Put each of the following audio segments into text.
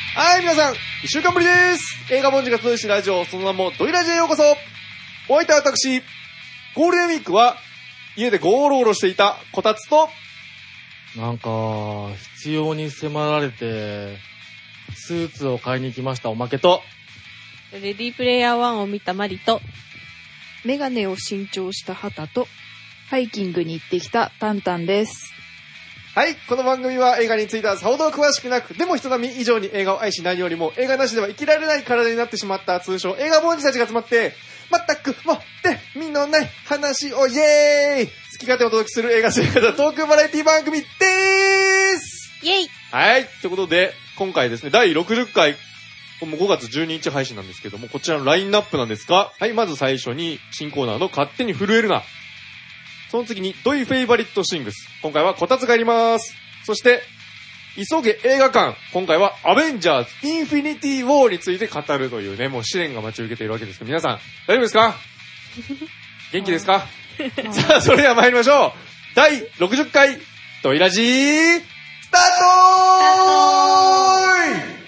はい、皆さん、一週間ぶりです。映画本日が通信ラジオ、その名もドイラジへようこそ。お相手は私、ゴールデンウィークは家でゴロゴロしていたこたつと、 なんか、必要に迫られて、スーツを買いに来ましたおまけと、 レディープレイヤー1を見たマリと、 メガネを新調したハタと、ハイキングに行ってきたタンタンです。 はい、この番組は映画についてはさほど詳しくなく、でも人並み以上に映画を愛し、何よりも映画なしでは生きられない体になってしまった通称映画凡人たちが集まって、全くもって身のない話をイエーイ、好き勝手お届けする映画生活トークバラエティ番組でーす。 イェイ。 はい、ということで今回ですね、第60回もう5月12日配信なんですけども、こちらのラインナップなんですが、はい、まず最初に新コーナーの勝手に震えるな。その次にドイフェイバリットシングス。今回はこたつがやります。そして、急げ映画館。今回はアベンジャーズインフィニティウォーについて語るというね、もう試練が待ち受けているわけですけど、皆さん、大丈夫ですか？元気ですか？さあ、それでは参りましょう。第60回、ドイラジー、スタートー！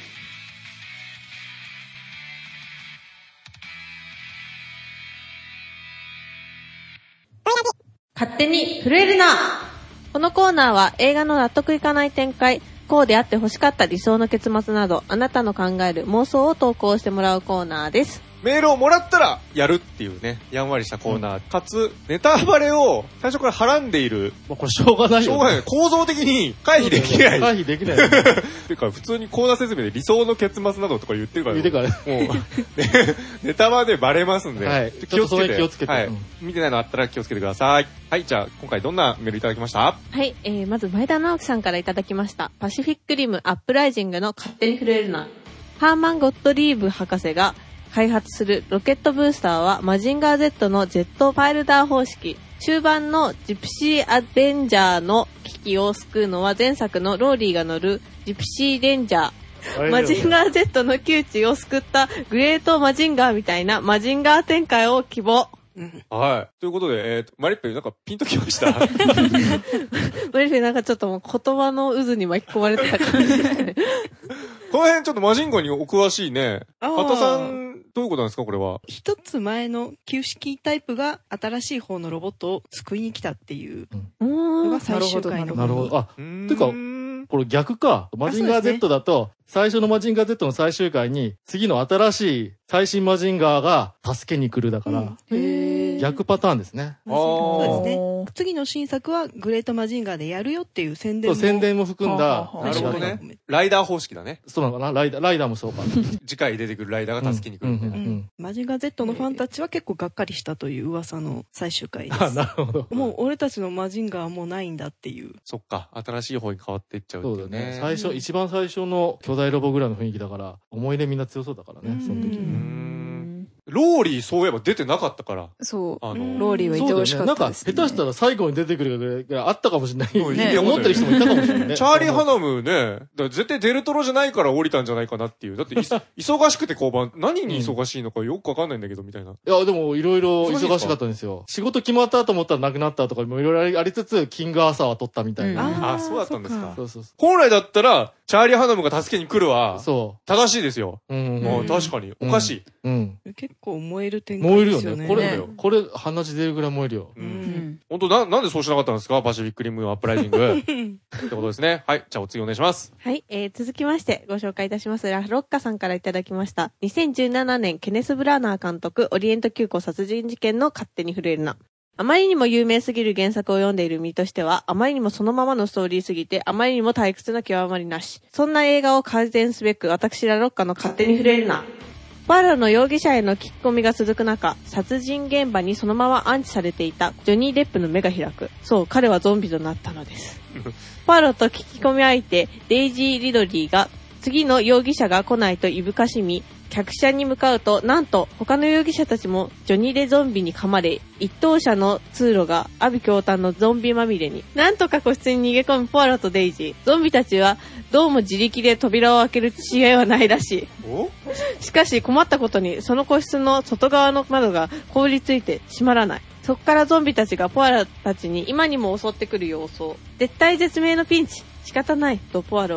勝手に震えるな。このコーナーは映画の納得いかない展開、こうであって欲しかった理想の結末など、あなたの考える妄想を投稿してもらうコーナーです。 メールをもらったらやるっていうね、やんわりしたコーナー、かつネタバレを最初からはらんでいる。 まあ、これしょうがないよ、ね。 しょうがない。構造的に回避できない。 回避できない、ね。 ていうか普通にコーナー説明で理想の結末などとか言ってるから、 ね。言ってからね。もうネタバレバレますんで、 はい、 気をつけて。 気をつけて、 はい。見てないのあったら気をつけてください。はい、じゃあ今回どんなメールいただきました？ はい、まず前田直樹さんからいただきました。パシフィックリムアップライジングの勝手に震えるな。ハーマン・ゴットリーブ博士が開発するロケットブースターはマジンガー Z のジェットパイルダー方式。終盤のジプシーアベンジャーの危機を救うのは前作のローリーが乗るジプシーレンジャー。マジンガー Z の窮地を救ったグレートマジンガーみたいなマジンガー展開を希望。 はい。ということで、マリッペなんかピンときましたマリッペなんかちょっともう言葉の渦に巻き込まれてた感じですね。 この辺ちょっとマジンガーにお詳しいね。畑さん、どういうことなんですかこれは。 一つ前の旧式タイプが新しい方のロボットを救いに来たっていうのが最終回の。 なるほど。あ、ていうか、これ逆か。マジンガー Z だと、最初のマジンガー Z の最終回に、次の新しい最新マジンガーが助けに来るだから、逆パターンですね。 そうですね。次の新作はグレートマジンガーでやるよっていう宣伝も。 そう、宣伝も含んだ。 なるほどね。ライダー方式だね。 そうなのかな、ライダーもそうか。 次回出てくるライダーが助けに来る。 マジンガー Z のファンたちは結構がっかりしたという噂の最終回です。 あ、なるほど。 もう俺たちのマジンガーはもうないんだっていう。 そっか、新しい方に変わっていっちゃうっていうね。 そうだね。最初、一番最初の巨大ロボぐらいの雰囲気だから、思い入れみんな強そうだからね、その時。 ローリーそういえば出てなかったから。 そう。ローリーはいてほしかったですね。 なんか、下手したら最後に出てくるぐらいあったかもしれない。ね、思ってる人もいたかもしれないね。 チャーリー・ハナムね、絶対デルトロじゃないから降りたんじゃないかなっていう。だって忙しくて交番、何に忙しいのかよくわかんないんだけど、みたいな。いや、でもいろいろ忙しかったんですよ。仕事決まったと思ったらなくなったとかもいろいろありつつ、キングアーサーは取ったみたいな。 あ、そうだったんですか。 そうそう。 本来だったら、チャーリー・ハナムが助けに来るわ。 そう。 正しいですよ。確かに。おかしい。 結構燃える展開ですよね。 燃えるよね。これ、鼻血出るぐらい燃えるよ。 本当なんでそうしなかったんですかパシフィックリムアップライジング。ってことですね。はい。じゃあお次お願いします。 はい。続きましてご紹介いたします。ラロッカさんからいただきました。2017年、ケネス・ブラーナー監督、オリエント急行殺人事件の勝手に震えるな。あまりにも有名すぎる原作を読んでいる身としては、あまりにもそのままのストーリーすぎて、あまりにも退屈な極まりなし。そんな映画を改善すべく、私ラロッカの勝手に震えるな。パーロの容疑者への聞き込みが続く中、殺人現場にそのまま安置されていたジョニー・デップの目が開く。そう、彼はゾンビとなったのです。パーロと聞き込み相手、デイジー・リドリーが、次の容疑者が来ないといぶかしみ、客車に向かうと、なんと他の容疑者たちもジョニーでゾンビに噛まれ、一等車の通路が阿鼻叫嘆のゾンビまみれに。なんとか個室に逃げ込むポアロとデイジー。ゾンビたちはどうも自力で扉を開ける知恵はないらしい。しかし困ったことに、その個室の外側の窓が凍りついて閉まらない。そこからゾンビたちがポアロたちに今にも襲ってくる様相。絶体絶命のピンチ。仕方ないとポアロは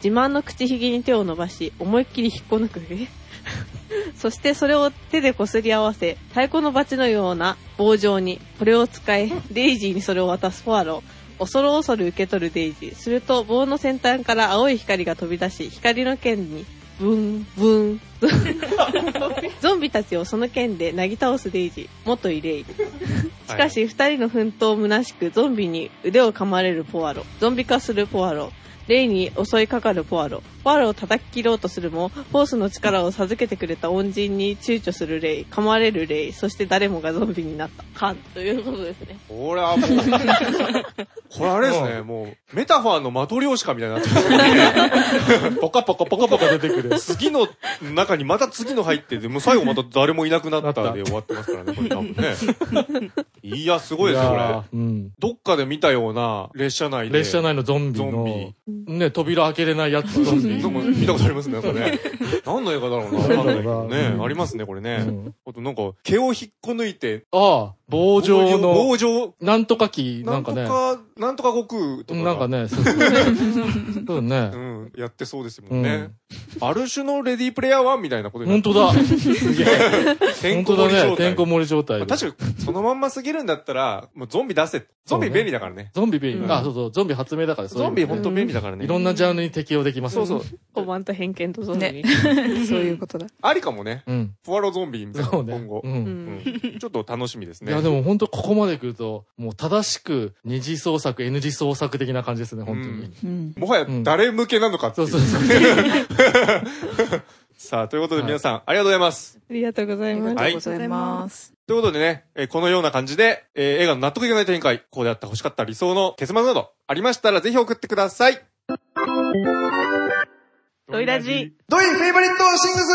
自慢の口ひげに手を伸ばし、思いっきり引っこ抜く。そしてそれを手でこすり合わせ、太鼓のバチのような棒状に、これを使い、デイジーにそれを渡すポアロ。恐る恐る受け取るデイジー。すると棒の先端から青い光が飛び出し、光の剣にブンブンゾンビたちをその剣でなぎ倒すデイジー。元イレイ。しかし二人の奮闘虚しくゾンビに腕を噛まれるポアロ。ゾンビ化するポアロ。レイに襲いかかるポアロ。ポアロを叩き切ろうとするも、フォースの力を授けてくれた恩人に躊躇するレイ、噛まれるレイ、そして誰もがゾンビになった。カンということですね。 これはもう、これあれですね、もう、メタファーのマトリョーシカみたいになってますね。 ポカポカポカポカ出てくる。 次の中にまた次の入ってて、もう最後また誰もいなくなったで終わってますからね、これ多分ね。いや、すごいですよ、これ。 うん。 どっかで見たような列車内で。 列車内のゾンビの、ね、扉開けれないやつゾンビ。 なんか見たことありますね、なんかね。何の映画だろうな。 なんだろうなね、ありますね、これね。あとなんか、毛を引っこ抜いて。 ああ、棒状の。 棒状。 なんとか機、なんかね。 なんとか悟空とか。 なんかね、そうね。 うん、やってそうですもんね。ある種のレディープレイヤー1みたいなことになってる。本当だ。 すげえ。 本当だね。てんこ盛り状態。 確かに、そのまんますぎるんだったら、もうゾンビ出せ。ゾンビ便利だからね。 ゾンビ便利。あ、そうそう、ゾンビ発明だから。 ゾンビ本当便利だからね。 いろんなジャンルに適用できます。 そうそう。 小判と偏見とゾンビ。 そういうことだ。 ありかもね。 うん。 フォアロゾンビみたいな、今後。 うん。 ちょっと楽しみですね。 いや、でも本当ここまで来ると、もう正しく二次創作、N 次創作的な感じですね、本当に。 もはや誰向けなのかっていう。そうそうそう。さあ、ということで皆さん、ありがとうございます。 ありがとうございます。 ありがとうございます。 ということでね、このような感じで、映画の納得いかない展開、こうであって欲しかった理想の結末など、ありましたらぜひ送ってください。 ドイラジ。 ドイフェイバリットシングス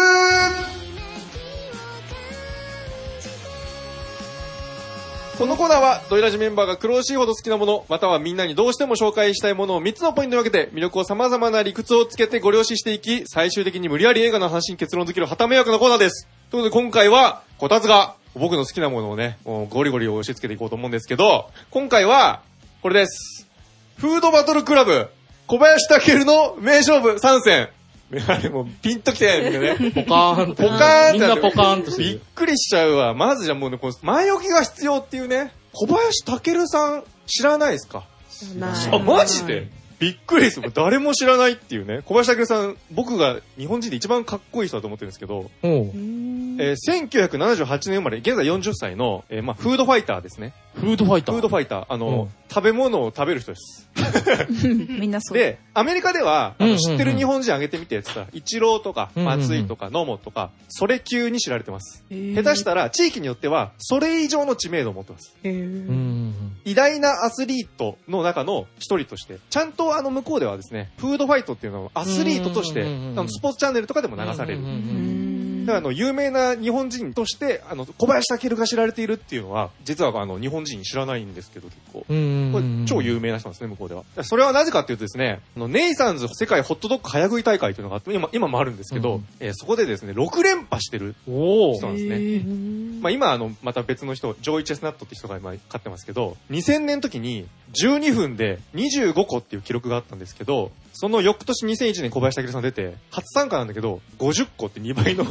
このコーナーは、ドイラジメンバーが苦しいほど好きなもの、またはみんなにどうしても紹介したいものを3つのポイントに分けて、魅力を様々な理屈をつけてご了承していき、最終的に無理やり映画の話に結論づけるはた迷惑なコーナーです。ということで今回は、こたつが僕の好きなものをね、もうゴリゴリ押し付けていこうと思うんですけど、今回は、これです。フードバトルクラブ、小林武の名勝負3戦。あれもうピンときてないんだね。 ポカーン。 ポカーンみんなポカーンとしてびっくりしちゃうわ。まずじゃもうね、この前置きが必要っていうね。小林武さん知らないですか？ 知らない。 あ、マジで？びっくりです。誰も知らないっていうね。小林武さん、僕が日本人で一番かっこいい人だと思ってるんですけど、1978年生まれ、現在40歳の、まあ、フードファイターですね。 フードファイター？ フードファイター。食べ物を食べる人です。 みんなそう。 で、アメリカでは、知ってる日本人あげてみてって言ったら、イチローとか、松井とか、野茂とか、それ級に知られてます。下手したら、地域によっては、それ以上の知名度を持ってます。偉大なアスリートの中の一人として、ちゃんと向こうではですね、フードファイトっていうのをアスリートとして、スポーツチャンネルとかでも流される。だから有名な日本人として、小林武が知られているっていうのは、実は日本人知らないんですけど、結構。これ超有名な人なんですね、向こうでは。それはなぜかっていうとですね、ネイサンズ世界ホットドッグ早食い大会というのがあって、今もあるんですけど、そこでですね、6連覇してる人なんですね。まあ今また別の人、ジョイ・チェスナットって人が今勝ってますけど、2000年の時に12分で25個っていう記録があったんですけど、その翌年2001年小林武さん出て、初参加なんだけど、50個って2倍の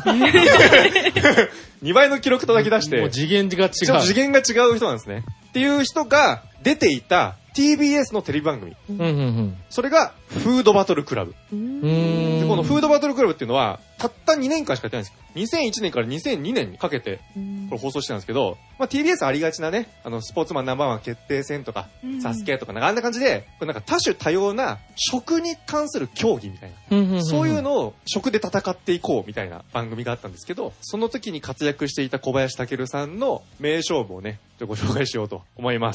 2倍の記録叩き出して、 もう次元が違う。 次元が違う人なんですね。っていう人が出ていた TBS のテレビ番組。それがフードバトルクラブ。でこのフードバトルクラブっていうのは、たった2年間しかやってないんですよ。2001年から2002年にかけて、これ放送してたんですけど、まあ、TBS ありがちなね、スポーツマンナンバーワン決定戦とか、サスケとか、なんかあんな感じで、これなんか多種多様な食に関する競技みたいな、そういうのを食で戦っていこうみたいな番組があったんですけど、その時に活躍していた小林武さんの名勝負をね、ご紹介しようと思います。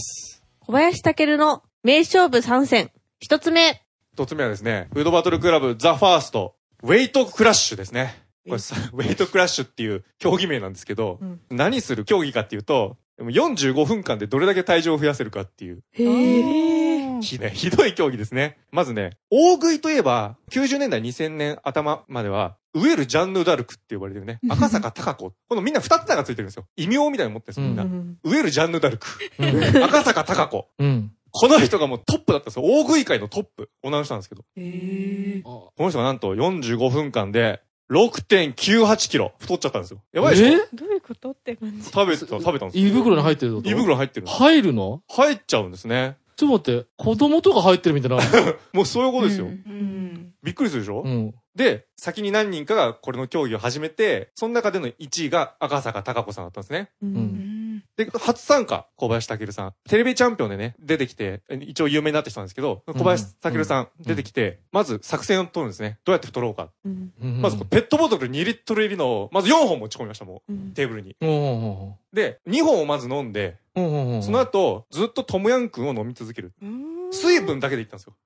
小林武の名勝負3戦。一つ目はですね、フードバトルクラブザ・ファースト、ウェイトクラッシュですね。これさ、ウェイトクラッシュっていう競技名なんですけど、何する競技かっていうと、45分間でどれだけ体重を増やせるかっていう。ひどい競技ですね。まずね、大食いといえば、90年代2000年頭までは、ウエル・ジャンヌ・ダルクって呼ばれてるね。赤坂貴子。このみんな2つがついてるんですよ。異名みたいに持ってるんですよ、みんな。ウエル・ジャンヌ・ダルク。赤坂貴子。 この人がもうトップだったんですよ。大食い界のトップ。女の人なんですけど。この人がなんと45分間で 6.98 キロ太っちゃったんですよ。やばいでしょ？ どういうことって感じ。 食べたんですよ。 胃袋に入ってるの？ 胃袋に入ってる。 入るの？ 入っちゃうんですね。 ちょっと待って、子供とか入ってるみたいな。 もうそういうことですよ。びっくりするでしょ？で、先に何人かがこれの競技を始めて、その中での1位が赤坂貴子さんだったんですね。で、初参加、小林武さん。テレビチャンピオンでね、出てきて、一応有名になってきたんですけど、小林武さん出てきて、まず作戦を取るんですね。どうやって太ろうか。まずペットボトル2リットル入りの、まず4本持ち込みました、もう。テーブルに。で、2本をまず飲んで、その後、ずっとトムヤンクンを飲み続ける。水分だけでいったんですよ。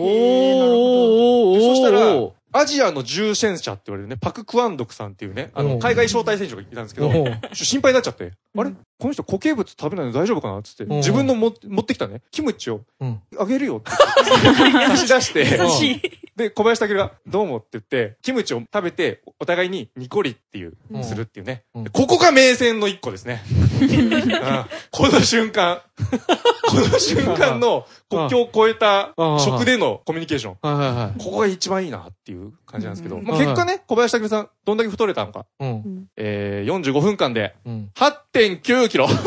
そしたら、アジアの重戦車って言われるね、パク・クワンドクさんっていうね、海外招待選手がいたんですけど、心配になっちゃって、あれこの人固形物食べないの大丈夫かなつって、自分の持ってきたね、キムチを、あげるよって差し出して、で、小林武が、どうもって言って、キムチを食べて、お互いにニコリっていう、するっていうね。ここが名戦の一個ですね。この瞬間の国境を越えた食でのコミュニケーション。ここが一番いいなっていう感じなんですけど、まあ結果ね、小林武さん、どんだけ太れたのか。45分間で、8.9 キロ。す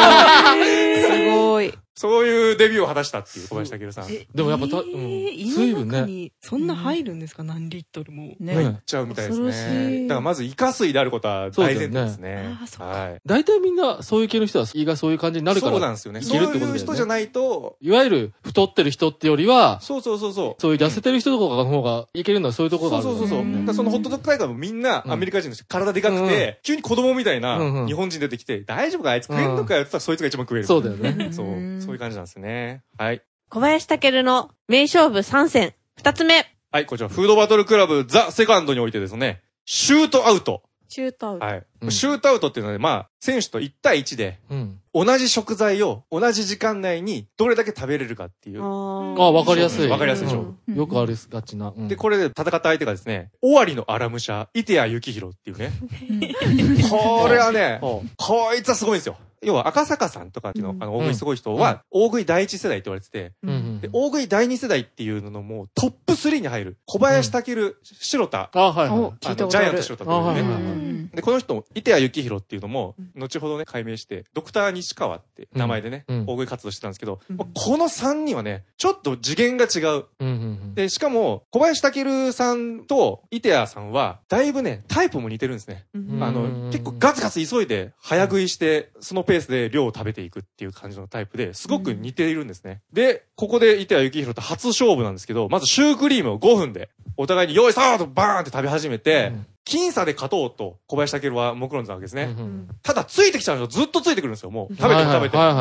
ごい。 そういうデビューを果たしたっていう小林武さん。 でもやっぱ水分ね。そんな入るんですか？何リットルも。 入っちゃうみたいですね。だからまずイカ水であることは大前提ですね。はい。 大体みんなそういう系の人は胃がそういう感じになるから。 そうなんですよね。そういう人じゃないと。 いわゆる太ってる人ってよりは、 そういう痩せてる人とかの方がいけるのはそういうところがある。 そう。そのホットドッグ大会もみんなアメリカ人の人体でかくて、急に子供みたいな日本人出てきて、大丈夫かあいつ食えんのかよって言ったらそいつが一番食える。 そうだよね。 そういう感じなんですね。はい。 小林武の名勝負3戦。2つ目。 はい、こちら、フードバトルクラブザ・セカンドにおいてですね、シュートアウト。 シュートアウト。 はい。シュートアウトっていうのはね、まあ、選手と1対1で、同じ食材を同じ時間内にどれだけ食べれるかっていう。 わかりやすい。 わかりやすいでしょ。 よくありがちな。 で、これで戦った相手がですね、尾張の荒武者、伊手谷幸宏っていうね。これはね、こいつはすごいんですよ。要は赤坂さんとかっていうの、大食いすごい人は、大食い第一世代って言われてて、で、大食い第二世代っていうののもうトップ3に入る。小林武、白田。ジャイアント白田っていうね。で、この人、伊手谷幸宏っていうのも、後ほどね、解明して、ドクター西川って名前でね、大食い活動してたんですけど、この3人はね、ちょっと次元が違う。で、しかも、小林武さんと伊手谷さんは、だいぶね、タイプも似てるんですね。結構ガツガツ急いで、早食いして、そのペースで量を食べていくっていう感じのタイプですごく似ているんですね。で、ここで伊手谷幸宏と初勝負なんですけど、まずシュークリームを5分で、お互いに用意スタートバーンって食べ始めて、僅差で勝とうと小林武は目論んだわけですね。ただついてきちゃうのずっとついてくるんですよ、もう。食べても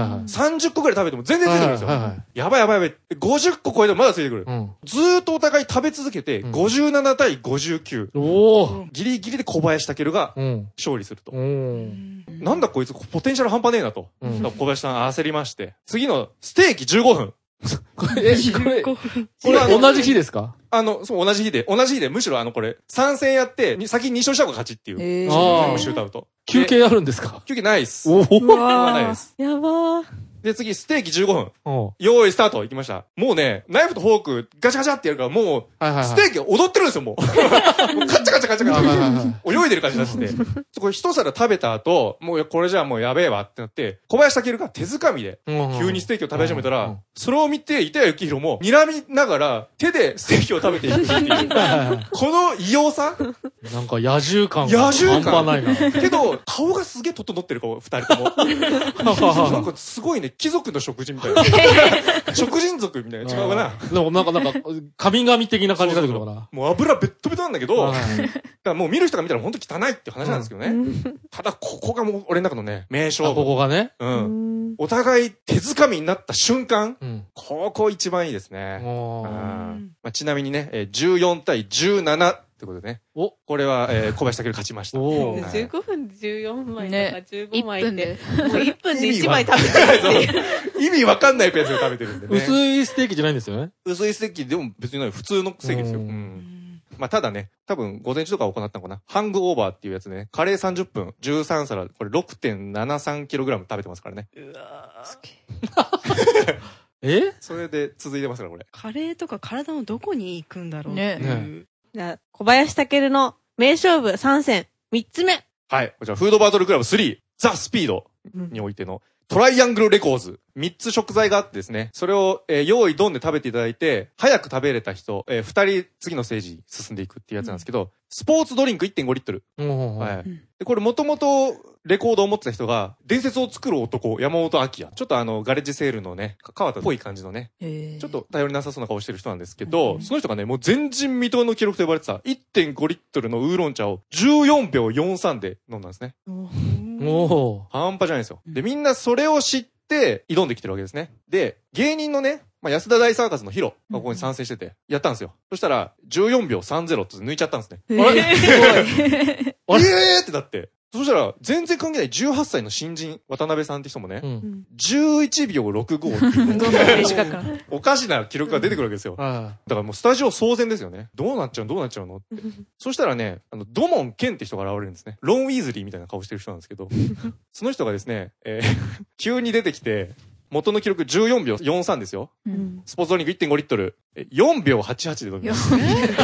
30個くらい食べても全然ついてくるんですよ。やばい。50個超えてもまだついてくる。ずーっとお互い食べ続けて、57対59。ギリギリで小林武が勝利すると。なんだこいつポテンシャル半端ねえなと。小林さん焦りまして。次のステーキ15分。 これ同じ日ですか？ そう、同じ日で、むしろこれ、3戦やって、先に2勝した方が勝ちっていう。シュートアウト。 休憩あるんですか？ 休憩ないっす。 ないです。やばー。 で、次、ステーキ15分。用意スタート行きました。もうね、ナイフとフォークガチャガチャってやるから、もう、ステーキ踊ってるんですよ、もう。カチャカチャ。泳いでる感じになってて。これ一皿食べた後、もうこれじゃあもうやべえわってなって、小林武が手づかみで、急にステーキを食べ始めたら、それを見て、伊手谷幸宏も、睨みながら、手でステーキを食べていくっていう。この異様さなんか野獣感が半端ないな。 けど、顔がすげえ整ってる顔、二人とも。なんかすごいね、貴族の食事みたいな。食人族みたいな。違うかな。 でもなんか、神々的な感じになってくるのかな。 もう油ベットベトなんだけど、だからもう見る人が見たら本当汚いって話なんですけどね。ただ、ここがもう俺の中のね、名勝負。 ここがね。 お互い手づかみになった瞬間、ここ一番いいですね。ちなみにね、14対17ってことでね。これは、小林武勝ちました。 15分で14枚とか15枚って、もう1分で1枚食べてるっていう。 意味わかんないペースで食べてるんでね。 薄いステーキじゃないんですよね。 薄いステーキでも別にない普通のステーキですよ。まあ、ただね、多分午前中とか行ったのかな。ハングオーバーっていうやつでね、カレー30分、13皿、これ 6.73kg 食べてますからね。 それで続いてますから、これ。 カレーとか体のどこに行くんだろうっていう。 じゃあ、小林武の名勝負3戦、3つ目。 はい。こちら、フードバトルクラブ3、ザ・スピードにおいての、トライアングルレコーズ。3つ食材があってですね、それを、用意ドンで食べていただいて、早く食べれた人、2人次のステージに進んでいくっていうやつなんですけど、スポーツドリンク 1.5 リットル。はい。で、これもともとレコードを持ってた人が、伝説を作る男、山本明。ちょっとガレッジセールのね、川田っぽい感じのね、ちょっと頼りなさそうな顔してる人なんですけど、その人がね、もう前人未到の記録と呼ばれてた 1.5 リットルのウーロン茶を14秒43で飲んだんですね。半端じゃないですよ。で、みんなそれを知って挑んできてるわけですね。で、芸人のね、安田大サーカスのヒロがここに参戦してて、やったんですよ。そしたら、14秒30って抜いちゃったんですね。 あれすごい。 ってなって。そしたら、全然関係ない18歳の新人、渡辺さんって人もね、11秒65っていう、 どんな短くおかしな記録が出てくるわけですよ。だからもうスタジオ騒然ですよね。どうなっちゃうのそしたらね、ドモン・ケンって人が現れるんですね。ロン・ウィーズリーみたいな顔してる人なんですけど、その人がですね、急に出てきて、元の記録14秒43ですよ。スポーツドリンク 1.5 リットル、4秒88で飲みます。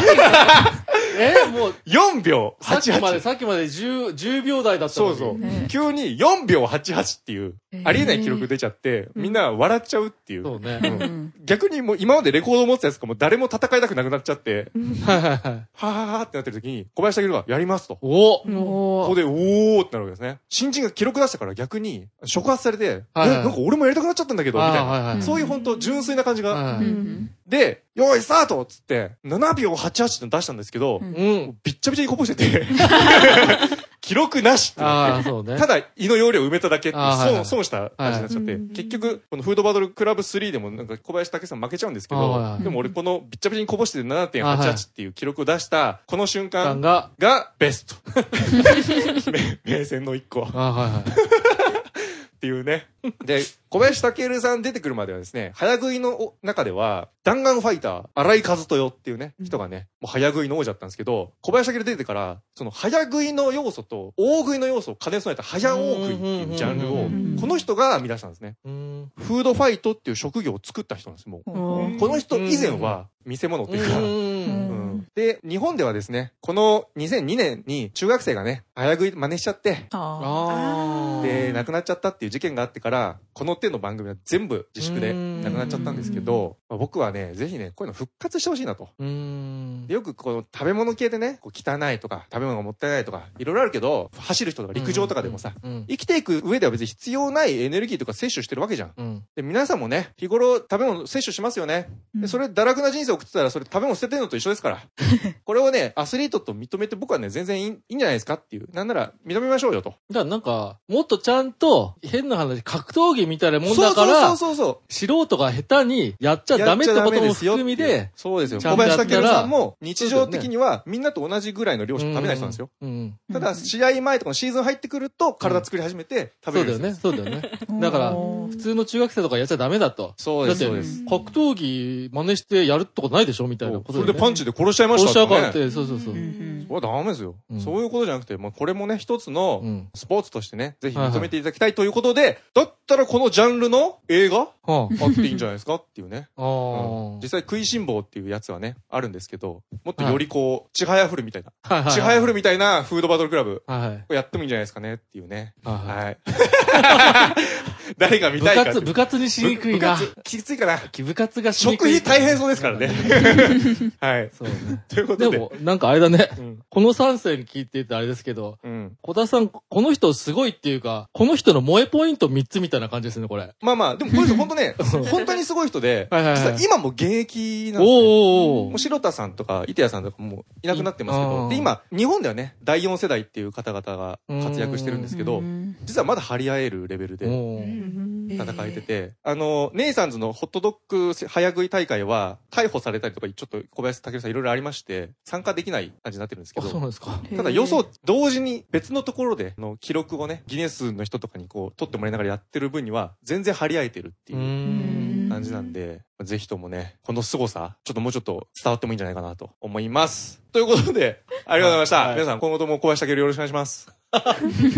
もう、 4秒88。 さっきまで10秒台だったのに。 そう。急に4秒88っていう、ありえない記録出ちゃって、みんな笑っちゃうっていう。 そうね。 逆にもう今までレコードを持ってたやつかもう誰も戦いたくなくなっちゃって、はぁってなってる時に、小林武がやりますと。ここで、おーってなるわけですね。新人が記録出したから逆に触発されて、なんか俺もやりたくなっちゃったんだけど、みたいな。そういう本当純粋な感じが。で、用意スタートっつって、7秒88って出したんですけど、びっちゃびちゃにこぼしてて、記録なしってなって、ただ胃の容量埋めただけって損した感じになっちゃって、結局、このフードバトルクラブ3でもなんか小林武さん負けちゃうんですけど、でも俺このびっちゃびちゃにこぼして 7.88 っていう記録を出した、この瞬間がベスト。名戦の一個。っていうね。で、小林武さん出てくるまではですね、早食いの中では、弾丸ファイター、荒井和豊っていうね、人がね、もう早食いの王者だったんですけど、小林武出てから、その早食いの要素と大食いの要素を兼ね備えた早大食いっていうジャンルを、この人が編み出したんですね。フードファイトっていう職業を作った人なんです、もう。この人以前は見せ物っていうか、で、日本ではですね、この2002年に中学生がね、早食い真似しちゃって、で、亡くなっちゃったっていう事件があってから、この手の番組は全部自粛で亡くなっちゃったんですけど、僕はね、ぜひね、こういうの復活してほしいなと。でよくこの食べ物系でね、こう汚いとか、食べ物がもったいないとか、いろいろあるけど、走る人とか陸上とかでもさ、生きていく上では別に必要ないエネルギーとか摂取してるわけじゃん。で、皆さんもね、日頃食べ物摂取しますよね。で、それ堕落な人生を送ってたら、それ食べ物捨ててるのと一緒ですから。これをね、アスリートと認めて僕はね、全然いいんじゃないですかっていう。なんなら認めましょうよと。 だからなんか、もっとちゃんと、変な話、格闘技みたいなもんだから、素人が下手にやっちゃダメってことも含みで、 そうですよ。小林武さんも日常的にはみんなと同じぐらいの量しか食べない人なんですよ。ただ、試合前とかのシーズン入ってくると、体作り始めて食べるんですよ。 そうだよね。だから、普通の中学生とかやっちゃダメだと。 そうです。だって、 格闘技真似してやるってことないでしょみたいなことで。 それでパンチで殺しちゃいましたって。 殺しちゃうからって、そう。 それはダメですよ。そういうことじゃなくて、これもね、一つのスポーツとしてね、ぜひ認めていただきたいということで、だったらこのジャンルの映画あっていいんじゃないですかっていうね。実際、食いしん坊っていうやつはね、あるんですけど、もっとよりこう、ちはやふるみたいな。ちはやふるみたいなフードバトルクラブ。やってもいいんじゃないですかねっていうね。はい。誰が見たいか。 部活にしにくいな。 きついかな。 部活がしにくい。 食費大変そうですからね。はい。 そうね。 ということで。 でも、なんかあれだね。この3戦聞いててあれですけど、小田さん、この人すごいっていうか、この人の萌えポイント3つみたいな感じですね、これ。 まあ、でもこの人本当ね、本当にすごい人で、実は今も現役なんですね。もう白田さんとか、伊手谷さんとかもいなくなってますけど、で、今、日本ではね、第4世代っていう方々が活躍してるんですけど、実はまだ張り合えるレベルで戦えてて、ネイサンズのホットドッグ早食い大会は、逮捕されたりとか、ちょっと小林武さんいろいろありまして、参加できない感じになってるんですけど、 そうなんですか。 ただよそ同時に別のところでの記録をね、ギネスの人とかにこう、取ってもらいながらやってる分には、全然張り合えてるっていう感じなんで、ぜひともね、この凄さ、ちょっともうちょっと伝わってもいいんじゃないかなと思います。ということで、ありがとうございました。皆さん、今後とも小林武よろしくお願いします。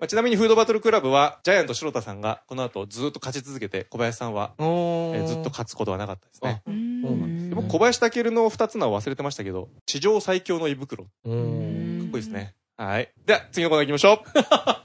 ちなみにフードバトルクラブは、ジャイアント白田さんがこの後ずっと勝ち続けて、小林さんは、ずっと勝つことはなかったですね。で僕、小林武の2つ名を忘れてましたけど、地上最強の胃袋。かっこいいですね。はい。では、次のコーナー行きましょう。 ト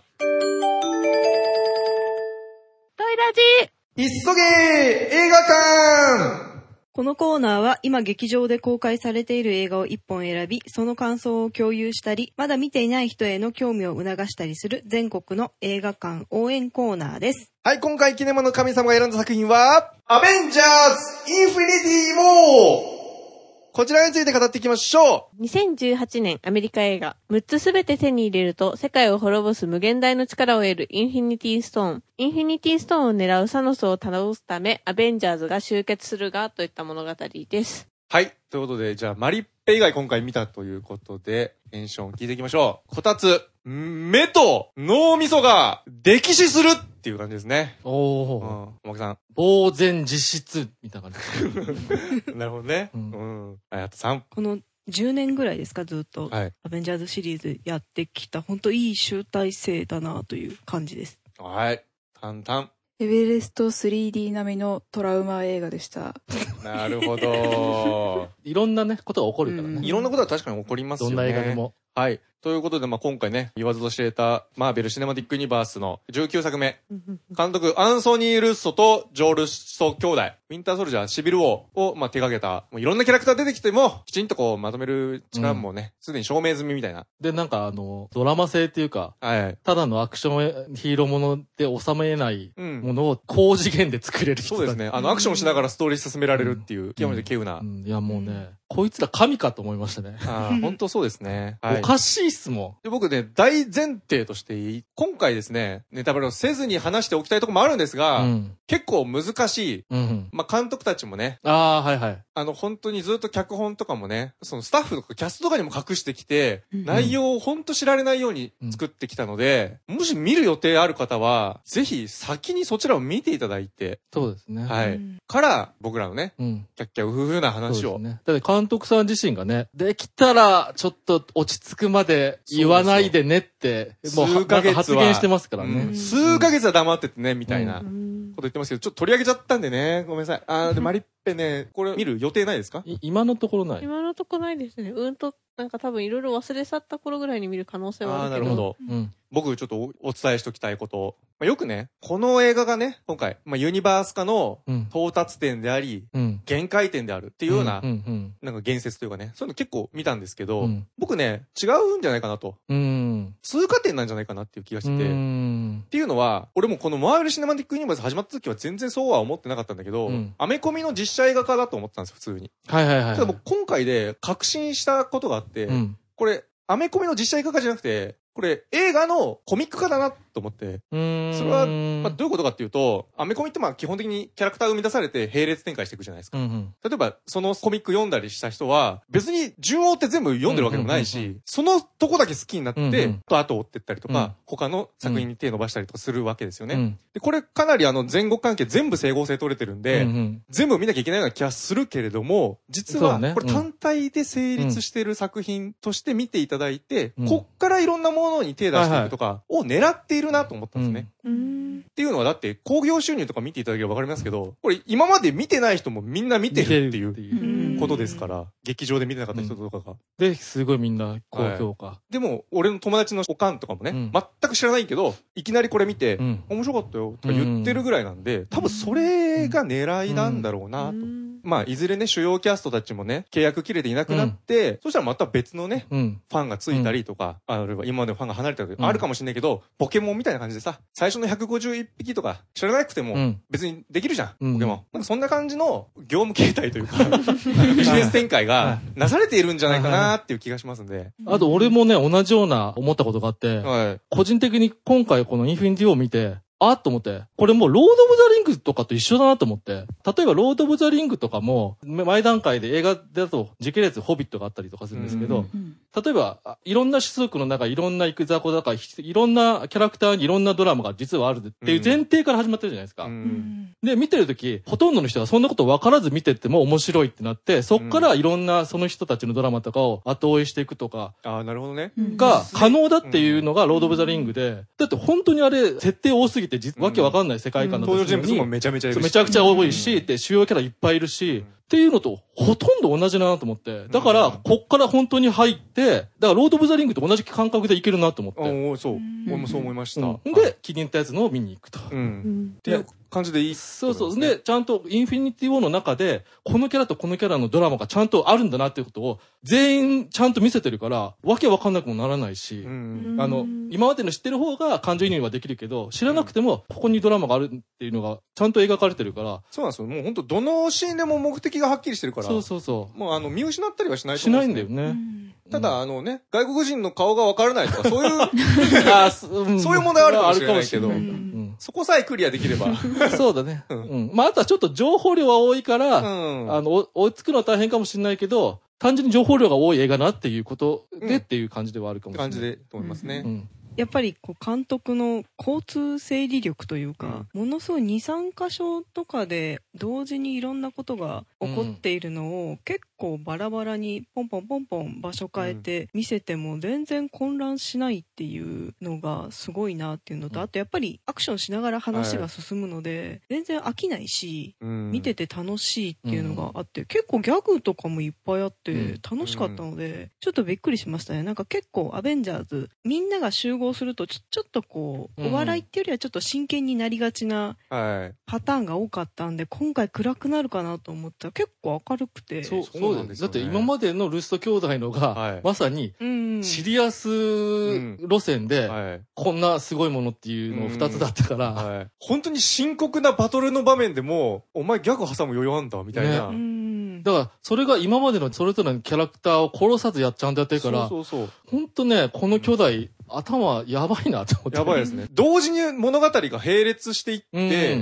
イラジ急げ映画館。 このコーナーは今劇場で公開されている映画を1本選び、その感想を共有したり、まだ見ていない人への興味を促したりする全国の映画館応援コーナーです。 はい、今回キネマの神様が選んだ作品は、アベンジャーズインフィニティウォー。こちらについて語っていきましょう。2018年アメリカ映画、6つすべて手に入れると世界を滅ぼす無限大の力を得るインフィニティストーン。インフィニティストーンを狙うサノスを倒すため、アベンジャーズが集結するが、といった物語です。 はい。ということで、じゃあ、マリッペ以外今回見たということで、テンション聞いていきましょう。こたつ、目と脳みそが歴史するっていう感じですね。 おー。 おまきさん。 呆然自失みたいな感じ。なるほどね。あと3。 この10年ぐらいですか、ずっと。 はい。 アベンジャーズシリーズやってきた、本当いい集大成だなという感じです。 はい。タンタン。 エベレスト 3D 並みのトラウマ映画でした。 なるほど。 いろんなね、ことが起こるからね。 いろんなことは確かに起こりますよね。 どんな映画でも。 はい。ということで、今回ね、言わずと知れた、マーベル・シネマティック・ユニバースの19作目。監督、アンソニー・ルッソとジョー・ルッソ兄弟。ウィンター・ソルジャー、シビル・ウォーを、手掛けた、もういろんなキャラクター出てきても、きちんとまとめる力もね、すでに証明済みみたいな。 で、ドラマ性っていうか、はい。ただのアクションヒーローもので収めないものを高次元で作れる人。 そうですね。アクションしながらストーリー進められるっていう、極めて稀有な。 いや、もうね、こいつら神かと思いましたね。 本当そうですね。 おかしいっすもん。 で、僕ね、大前提として、今回ですね、ネタバレをせずに話しておきたいところもあるんですが、結構難しい。監督たちもね。 はいはい。 本当にずっと脚本とかもね、そのスタッフとかキャストとかにも隠してきて、内容を本当知られないように作ってきたので、もし見る予定ある方は、ぜひ先にそちらを見ていただいて。 そうですね。 はい。から、僕らのね、キャッキャウフフな話を。 ね。だって監督さん自身がね、できたら、ちょっと落ち着くまで言わないでねって、もう数ヶ月発言してますからね。 数ヶ月は黙っててね、みたいなこと言ってますけど、ちょっと取り上げちゃったんでね、ごめんなさい。で、マリッペね、これ見る予定ないですか？ 今のところない。 今のところないですね。なんか多分いろいろ忘れ去った頃ぐらいに見る可能性はあるけど。 なるほど。僕ちょっとお伝えしておきたいこと。よくね、この映画がね、今回、ユニバース化の到達点であり、限界点であるっていうような、なんか言説というかね、そういうの結構見たんですけど、僕ね、違うんじゃないかなと。通過点なんじゃないかなっていう気がしてて。っていうのは、俺もこのマーベル・シネマティック・ユニバース始まった時は全然そうは思ってなかったんだけど、アメコミの実写映画化だと思ってたんです、普通に。 はいはいはい。 ただ僕今回で確信したことがあって、これ、アメコミの実写映画化じゃなくて、これ映画のコミック化だなと思って。それは、どういうことかっていうと、アメコミって基本的にキャラクターが生み出されて並列展開していくじゃないですか。例えば、そのコミック読んだりした人は、別に順を追って全部読んでるわけでもないし、そのとこだけ好きになって、後を追ってったりとか、他の作品に手伸ばしたりとかするわけですよね。で、これかなり前後関係全部整合性取れてるんで、全部見なきゃいけないような気がするけれども、実は、これ単体で成立してる作品として見ていただいて、こっからいろんなものに手出していくとかを狙っているなと思ったんですね。っていうのはだって興行収入とか見ていただければわかりますけど、これ今まで見てない人もみんな見てるっていうことですから、劇場で見てなかった人とかが。 で、すごいみんな高評価。 でも、俺の友達のおかんとかもね、全く知らないけど、いきなりこれ見て、面白かったよとか言ってるぐらいなんで、多分それが狙いなんだろうなと。いずれね、主要キャストたちもね、契約切れていなくなって、そしたらまた別のね、ファンがついたりとか、あるいは今までファンが離れたりとか、あるかもしれないけど、ポケモンみたいな感じでさ、最初の151匹とか知らなくても、別にできるじゃん、ポケモン。なんかそんな感じの業務形態というか、ビジネス展開がなされているんじゃないかなっていう気がしますんで。 あと俺もね、同じような思ったことがあって、個人的に今回このインフィニティを見て、と思って。これもうロード・オブ・ザ・リングとかと一緒だなと思って。例えばロード・オブ・ザ・リングとかも、前段階で映画だと時系列ホビットがあったりとかするんですけど、 例えば、いろんな種族の中、いろんな行く雑魚だから、いろんなキャラクターにいろんなドラマが実はあるっていう前提から始まってるじゃないですか。で、見てるとき、ほとんどの人はそんなこと分からず見てっても面白いってなって、そっからいろんなその人たちのドラマとかを後追いしていくとか、 ああ、なるほどね。 が可能だっていうのがロード・オブ・ザ・リングで、だって本当にあれ、設定多すぎて、わけわかんない世界観だった登場人物もめちゃめちゃいるし。 めちゃくちゃ多いし、で、主要キャラいっぱいいるし、っていうのとほとんど同じだなと思って。だから、こっから本当に入って、だからロード・オブ・ザ・リングと同じ感覚でいけるなと思って。 そう。俺もそう思いました。 で、気に入ったやつのを見に行くと。 っていう感じでいい。 そう。で、ちゃんとインフィニティ・ウォーの中で、このキャラとこのキャラのドラマがちゃんとあるんだなっていうことを、全員ちゃんと見せてるから、わけわかんなくもならないし、今までの知ってる方が感情移入はできるけど、知らなくても、ここにドラマがあるっていうのが、ちゃんと描かれてるから。 そうなんですよ。もう本当どのシーンでも目的がはっきりしてるから。 そう。 もう見失ったりはしないと思うんですよ。しないんだよね。 ただ外国人の顔がわからないとか、そういう、そういう問題あるかもしれないけど、そこさえクリアできれば。 そうだね。まあ、あとはちょっと情報量は多いから、追いつくのは大変かもしれないけど、単純に情報量が多い映画だっていうことでっていう感じではあるかもしれない。 感じでと思いますね。 やっぱり監督の交通整理力というか、ものすごい2、3箇所とかで同時にいろんなことが起こっているのを結構バラバラにポンポン場所変えて見せても全然混乱しないっていうのがすごいなっていうのと、あとやっぱりアクションしながら話が進むので全然飽きないし、見てて楽しいっていうのがあって、結構ギャグとかもいっぱいあって楽しかったので、ちょっとびっくりしましたね。なんか結構アベンジャーズみんなが集合するとちょっとこうお笑いっていうよりはちょっと真剣になりがちなパターンが多かったんで、今回暗くなるかなと思ったら結構明るくて。 そうなんですよね。だって今までのルスト兄弟のが、まさにシリアス路線でこんなすごいものっていうの2つだったから、 本当に深刻なバトルの場面でもお前ギャグ挟む余裕あんだみたいな。 だからそれが今までのそれぞれのキャラクターを殺さずちゃんとやってるから、本当ね、この兄弟頭やばいなと思って。 やばいですね。同時に物語が並列していって、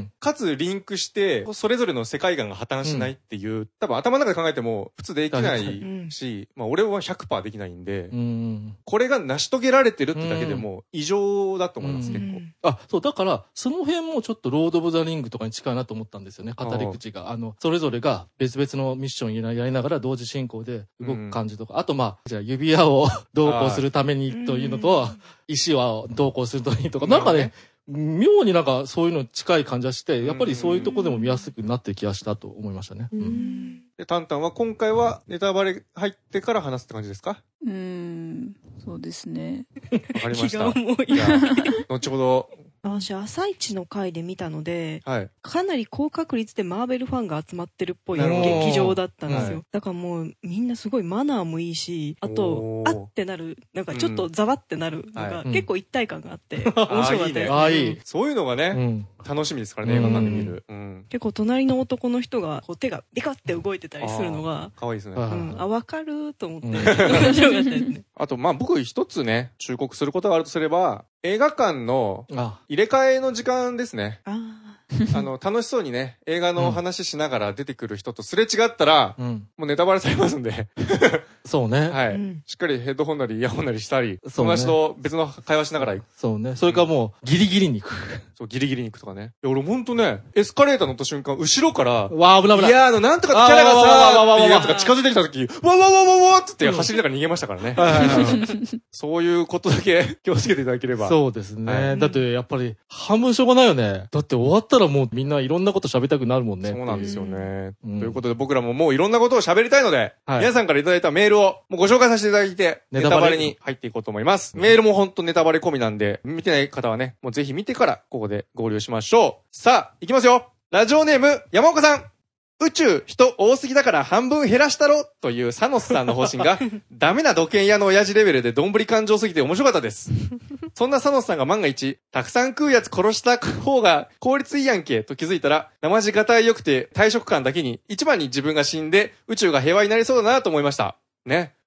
かつリンクして、それぞれの世界観が破綻しないっていう、多分頭の中で考えても普通できないし、まあ俺は 100% できないんで、これが成し遂げられてるってだけでも異常だと思います、結構。 そう、だから、その辺もちょっとロード・オブ・ザ・リングとかに近いなと思ったんですよね、語り口が。それぞれが別々のミッションやりながら同時進行で動く感じとか、あとまあ、じゃあ指輪を同行するためにというのと、石は同行するといいとか、なんかね、妙になんかそういうの近い感じがして、やっぱりそういうとこでも見やすくなってる気がしたと思いましたね。 で、タンタンは今回はネタバレ入ってから話すって感じですか？ そうですね。 わかりました。後ほど。 私、朝一の回で見たので、かなり高確率でマーベルファンが集まってるっぽい劇場だったんですよ。だからもうみんなすごいマナーもいいし、あと、あってなる、なんかちょっとざわってなるのが結構一体感があって、面白かったですね。 そういうのがね、楽しみですからね、映画館で見る。 結構隣の男の人が手がビカって動いてたりするのが、 可愛いですね。 わかると思って、面白かったですね。 あと、まあ僕一つね、忠告することがあるとすれば、映画館の入れ替えの時間ですね。楽しそうにね、映画の話しながら出てくる人とすれ違ったら、もうネタバレされますんで。 そうね。 はい。しっかりヘッドホンなりイヤホンなりしたり、友達と別の会話しながら行く。 そうね。それからもう、ギリギリに行く。 そう、ギリギリに行くとかね。いや、俺ほんとね、エスカレーター乗った瞬間、後ろから、 危ない。 いや、なんとかキャラがさ、っていうやつが近づいてきた時、わって言って走りながら逃げましたからね。そういうことだけ気をつけていただければ。 そうですね。だってやっぱり、半分しょうがないよね。だって終わったらもうみんないろんなこと喋りたくなるもんね。 そうなんですよね。ということで僕らももういろんなことを喋りたいので、皆さんからいただいたメールをもうご紹介させていただいて、ネタバレに入っていこうと思います。メールもほんとネタバレ込みなんで、見てない方はね、もうぜひ見てからここで合流しましょう。さあ、いきますよ。ラジオネーム、山岡さん。宇宙人多すぎだから半分減らしたろというサノスさんの方針がダメな土建屋の親父レベルでどんぶり感情すぎて面白かったです。そんなサノスさんが万が一たくさん食うやつ殺した方が効率いいやんけと気づいたら生地がたい良くて退職感だけに一番に自分が死んで宇宙が平和になりそうだなと思いました。ね。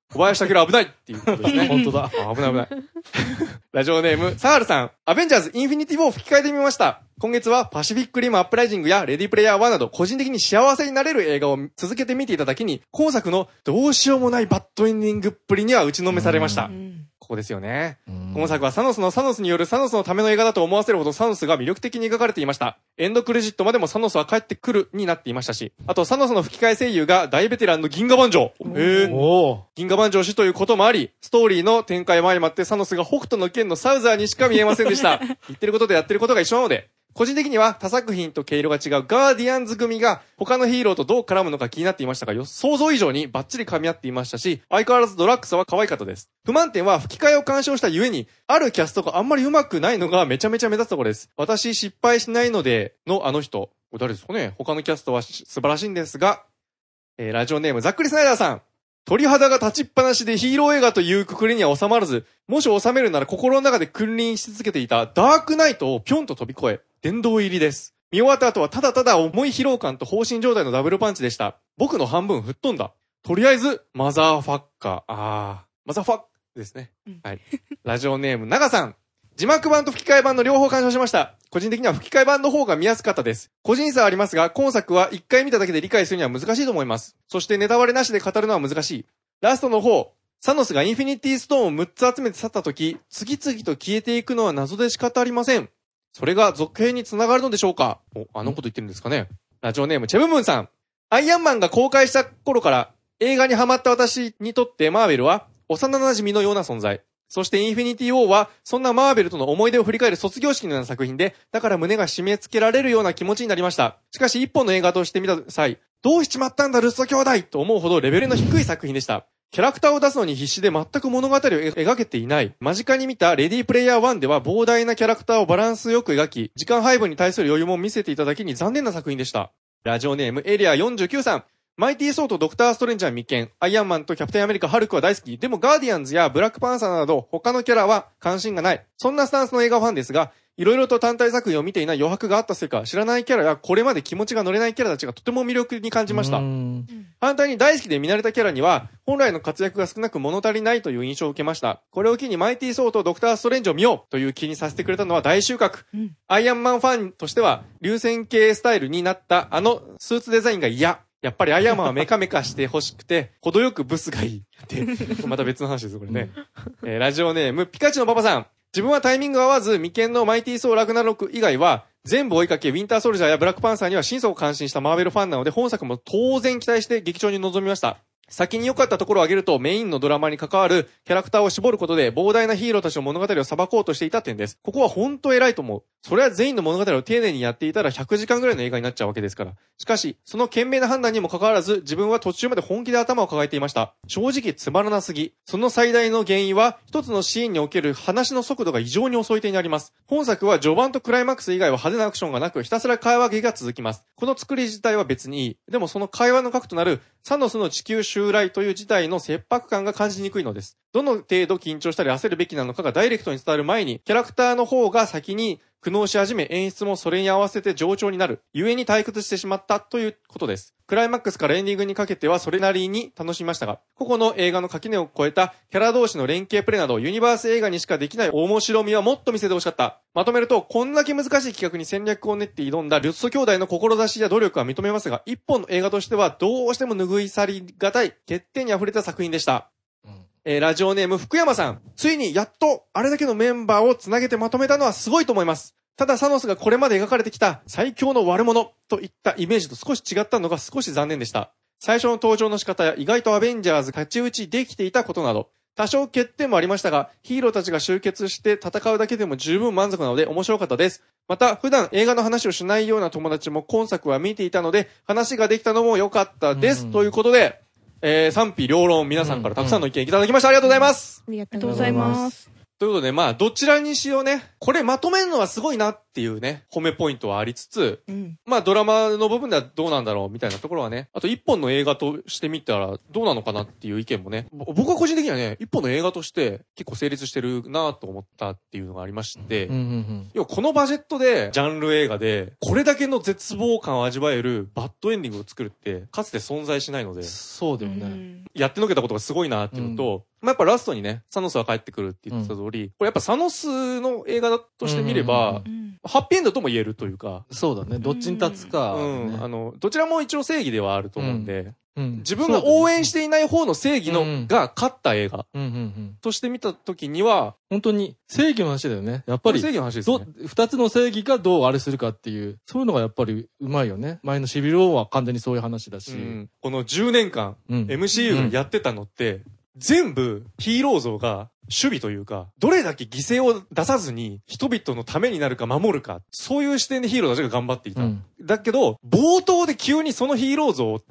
小林武危ないっていうことですね。 本当だ。 あ、危ない危ない。ラジオネーム、サールさん。アベンジャーズインフィニティウォーを吹き替えてみました。今月はパシフィックリムアップライジングやレディプレイヤー1など個人的に幸せになれる映画を続けて見ていただけに、今作のどうしようもないバッドエンディングっぷりには打ちのめされました。ここですよね。今作はサノスによるサノスのための映画だと思わせるほどサノスが魅力的に描かれていました。エンドクレジットまでもサノスは帰ってくるになっていましたし、あとサノスの吹き替え声優が大ベテランの銀河万丈。銀河万丈氏ということもあり、ストーリーの展開も相まってサノスが北斗の剣のサウザーにしか見えませんでした。言ってることとやってることが一緒なので、個人的には他作品と毛色が違うガーディアンズ組が他のヒーローとどう絡むのか気になっていましたが、想像以上にバッチリ噛み合っていましたし、相変わらずドラッグスは可愛かったです。不満点は吹き替えを鑑賞したゆえに、あるキャストがあんまり上手くないのがめちゃめちゃ目立つところです。私失敗しないのでのあの人。誰ですかね。他のキャストは素晴らしいんですが、ラジオネームざっくりスナイダーさん。鳥肌が立ちっぱなしでヒーロー映画というくくりには収まらず、もし収めるなら心の中で君臨し続けていたダークナイトをぴょんと飛び越え、殿堂入りです。見終わった後はただただ重い疲労感と放心状態のダブルパンチでした。僕の半分吹っ飛んだ。とりあえず、マザーファッカー。マザーファッですね。はい。ラジオネーム、長さん。字幕版と吹き替え版の両方鑑賞しました。個人的には吹き替え版の方が見やすかったです。個人差はありますが、今作は一回見ただけで理解するには難しいと思います。そしてネタバレなしで語るのは難しい。ラストの方、サノスがインフィニティストーンを6つ集めて去った時、次々と消えていくのは謎で仕方ありません。それが続編に繋がるのでしょうか？あのこと言ってるんですかね。ラジオネーム、チェブムンさん。アイアンマンが公開した頃から映画にハマった私にとってマーベルは幼馴染のような存在。そしてインフィニティ・ウォーはそんなマーベルとの思い出を振り返る卒業式のような作品で、だから胸が締め付けられるような気持ちになりました。しかし一本の映画として見た際、どうしちまったんだルッソ兄弟と思うほどレベルの低い作品でした。キャラクターを出すのに必死で全く物語を描けていない。間近に見たレディープレイヤー1では膨大なキャラクターをバランスよく描き、時間配分に対する余裕も見せていただけに残念な作品でした。ラジオネームエリア49さん。マイティー・ソーとドクター・ストレンジは未見。アイアンマンとキャプテン・アメリカ・ハルクは大好き。でもガーディアンズやブラックパンサーなど他のキャラは関心がない。そんなスタンスの映画ファンですが、いろいろと単体作品を見ていない余白があったせいか、知らないキャラやこれまで気持ちが乗れないキャラたちがとても魅力に感じました。反対に大好きで見慣れたキャラには、本来の活躍が少なく物足りないという印象を受けました。これを機にマイティー・ソーとドクター・ストレンジを見ようという気にさせてくれたのは大収穫。アイアンマンファンとしては、流線形スタイルになったあのスーツデザインが嫌。やっぱりアイアンマンはメカメカして欲しくて、程よくブスがいい。で、また別の話ですよ、これね。ラジオネーム、ピカチュウのパパさん。自分はタイミング合わず、未見のマイティー・ソー・ラグナロク以外は、全部追いかけ、ウィンター・ソルジャーやブラックパンサーには心底感心したマーベルファンなので、本作も当然期待して劇場に臨みました。先に良かったところを挙げると、メインのドラマに関わるキャラクターを絞ることで、膨大なヒーローたちの物語を裁こうとしていた点です。ここは本当偉いと思う。それは全員の物語を丁寧にやっていたら100時間ぐらいの映画になっちゃうわけですから。しかし、その賢明な判断にも関わらず、自分は途中まで本気で頭を抱えていました。正直つまらなすぎ。その最大の原因は、一つのシーンにおける話の速度が異常に遅い点にあります。本作は序盤とクライマックス以外は派手なアクションがなく、ひたすら会話劇が続きます。この作り自体は別にいい。でもその会話の核となる、サノスの地球襲来という事態の切迫感が感じにくいのです。どの程度緊張したり焦るべきなのかがダイレクトに伝わる前に、キャラクターの方が先に苦悩し始め、演出もそれに合わせて冗長になる。故に退屈してしまったということです。クライマックスからエンディングにかけてはそれなりに楽しみましたが、個々の映画の垣根を越えたキャラ同士の連携プレイなど、ユニバース映画にしかできない面白みはもっと見せてほしかった。まとめると、こんだけ難しい企画に戦略を練って挑んだルッソ兄弟の志や努力は認めますが、一本の映画としてはどうしても拭い去りがたい欠点に溢れた作品でした。ラジオネーム福山さん。ついにやっとあれだけのメンバーをつなげてまとめたのはすごいと思います。ただサノスがこれまで描かれてきた最強の悪者といったイメージと少し違ったのが少し残念でした。最初の登場の仕方や意外とアベンジャーズ勝ち打ちできていたことなど、多少欠点もありましたが、ヒーローたちが集結して戦うだけでも十分満足なので面白かったです。また、普段映画の話をしないような友達も今作は見ていたので、話ができたのも良かったです。ということで、賛否両論皆さんからたくさんの意見いただきました。ありがとうございます。 ありがとありがとうございます。 ということで、まあ、どちらにしようね、これまとめるのはすごいなっていうね、褒めポイントはありつつ、まあ、ドラマの部分ではどうなんだろうみたいなところはね、あと一本の映画としてみたらどうなのかなっていう意見もね、僕は個人的にはね、一本の映画として結構成立してるなと思ったっていうのがありまして、要はこのバジェットで、ジャンル映画で、これだけの絶望感を味わえるバッドエンディングを作るって、かつて存在しないので、 そうだよね。 やってのけたことがすごいなっていうのと、まあ、やっぱラストにね、サノスが帰ってくるって言ってた通り、これやっぱサノスの映画として見れば、ハッピーエンドとも言えるというか。 そうだね。どっちに立つか、ね。 どちらも一応正義ではあると思うんで、自分が応援していない方の正義のが勝った映画として見た時には、 本当に正義の話だよね。やっぱり、 正義の話ですね。 二つの正義がどうあれするかっていう、そういうのがやっぱりうまいよね。前のシビル王は完全にそういう話だし。 この10年間、MCU がやってたのって、全部ヒーロー像が守備というか、どれだけ犠牲を出さずに人々のためになるか守るか、そういう視点でヒーローたちが頑張っていた。だけど、冒頭で急にそのヒーロー像って、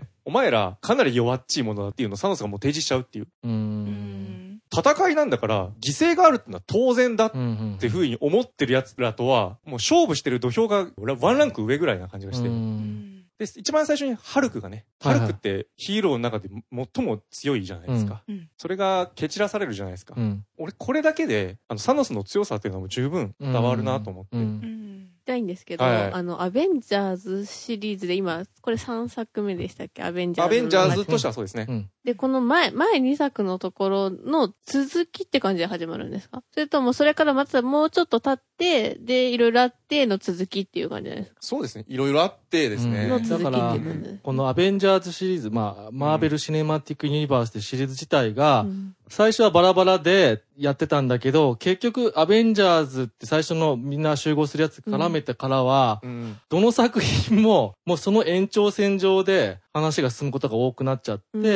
お前らかなり弱っちいものだっていうのをサノスがもう提示しちゃうっていう。戦いなんだから、犠牲があるってのは当然だっていう風に思ってる奴らとは、もう勝負してる土俵が、俺はワンランク上ぐらいな感じがして。で、一番最初にハルクがね、ハルクってヒーローの中で最も強いじゃないですか。それが蹴散らされるじゃないですか。俺これだけで、サノスの強さっていうのも十分伝わるなと思って。 たいんですけど、アベンジャーズシリーズで今、これ3作目でしたっけ？アベンジャーズ。 アベンジャーズとしてはそうですね。 で、この前2作のところの続きって感じで始まるんですか？それともそれからまたもうちょっと経って、で、いろいろあっての続きっていう感じじゃないですか？ そうですね。いろいろあってですね。 の続きっていう感じです。 このアベンジャーズシリーズ、まあ、マーベル・シネマティック・ユニバースってシリーズ自体が、最初はバラバラでやってたんだけど、結局アベンジャーズって最初のみんな集合するやつ絡めてからは、どの作品も、もうその延長線上で話が進むことが多くなっちゃって、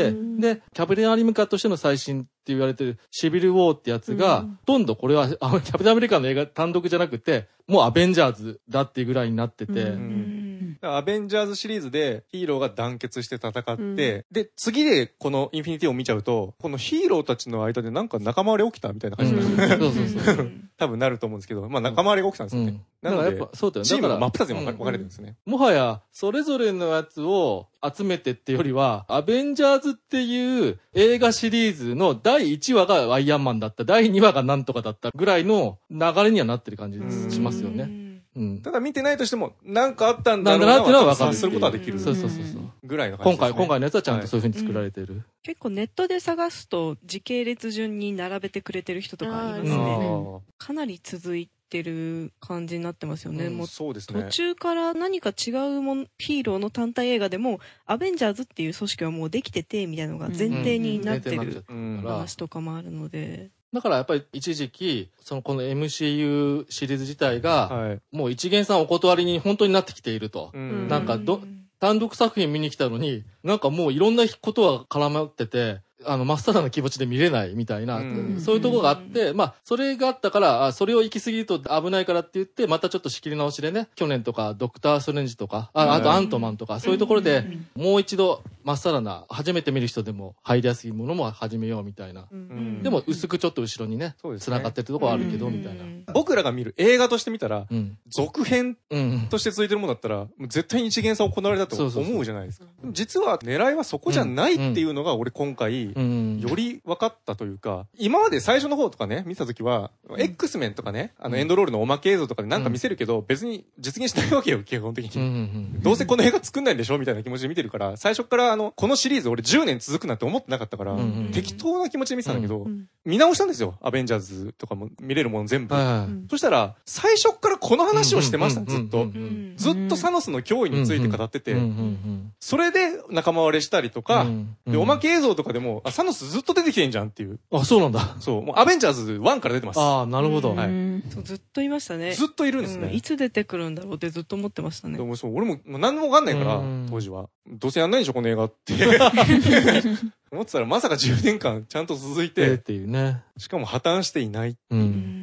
で、キャプテンアメリカとしての最新って言われてるシビル・ウォーってやつが、ほとんどこれはキャプテンアメリカの映画単独じゃなくて、もうアベンジャーズだっていうぐらいになってて、 アベンジャーズシリーズでヒーローが団結して戦って、で、次でこのインフィニティを見ちゃうと、このヒーローたちの間でなんか仲間割れ起きたみたいな感じに多分なると思うんですけど、まあ仲間割れが起きたんですよね。なので、チームが真っ二つに分かれてるんですね。 もはや、それぞれのやつを集めてってよりは、アベンジャーズっていう映画シリーズの第1話がアイアンマンだった、第2話がなんとかだったぐらいの流れにはなってる感じしますよね。 ただ見てないとしても、なんかあったんだろうなっていうのは分かる。することはできる。 そう。 ぐらいの感じですね。 今回のやつはちゃんとそういう風に作られてる。 結構ネットで探すと時系列順に並べてくれてる人とかいますね。かなり続いてる感じになってますよね。もうそうですね。 途中から何か違うヒーローの単体映画でも、アベンジャーズっていう組織はもうできてて、みたいなのが前提になってる話とかもあるので。 だからやっぱり一時期、この MCU シリーズ自体が、もう一元さんお断りに本当になってきていると。なんか単独作品見に来たのに、なんかもういろんなことが絡まってて、真っ只な気持ちで見れないみたいな、そういうところがあって、まあ、それがあったから、それを行き過ぎると危ないからって言って、またちょっと仕切り直しでね、去年とか、ドクター・ストレンジとか、あとアントマンとか、そういうところで、もう一度、真っさらな、初めて見る人でも入りやすいものも始めようみたいな。でも、薄くちょっと後ろにね、繋がってるところはあるけど、みたいな。 僕らが見る映画として見たら、続編として続いてるものだったら、絶対に一元さん行われたと思うじゃないですか。実は狙いはそこじゃないっていうのが、俺今回、より分かったというか、今まで最初の方とかね、見たときは、X メンとかね、エンドロールのおまけ映像とかでなんか見せるけど、別に実現しないわけよ、基本的に。どうせこの映画作んないんでしょみたいな気持ちで見てるから、最初からこのシリーズ俺10年続くなんて思ってなかったから、適当な気持ちで見てたんだけど、見直したんですよ、アベンジャーズとかも見れるもの全部。そしたら、最初からこの話をしてました、ずっと。ずっとサノスの脅威について語ってて、それで仲間割れしたりとか、で、おまけ映像とかでも、サノスずっと出てきてんじゃんっていう。 あ、そうなんだ。 そう。もうアベンジャーズ1から出てます。 ああ、なるほど。 はい。 そう、ずっといましたね。 ずっといるんですね。 いつ出てくるんだろうってずっと思ってましたね。 でもそう、俺も何もわかんないから、当時は。どうせやんないでしょ、この映画って。思ってたらまさか10年間ちゃんと続いて。 っていうね。 しかも破綻していない。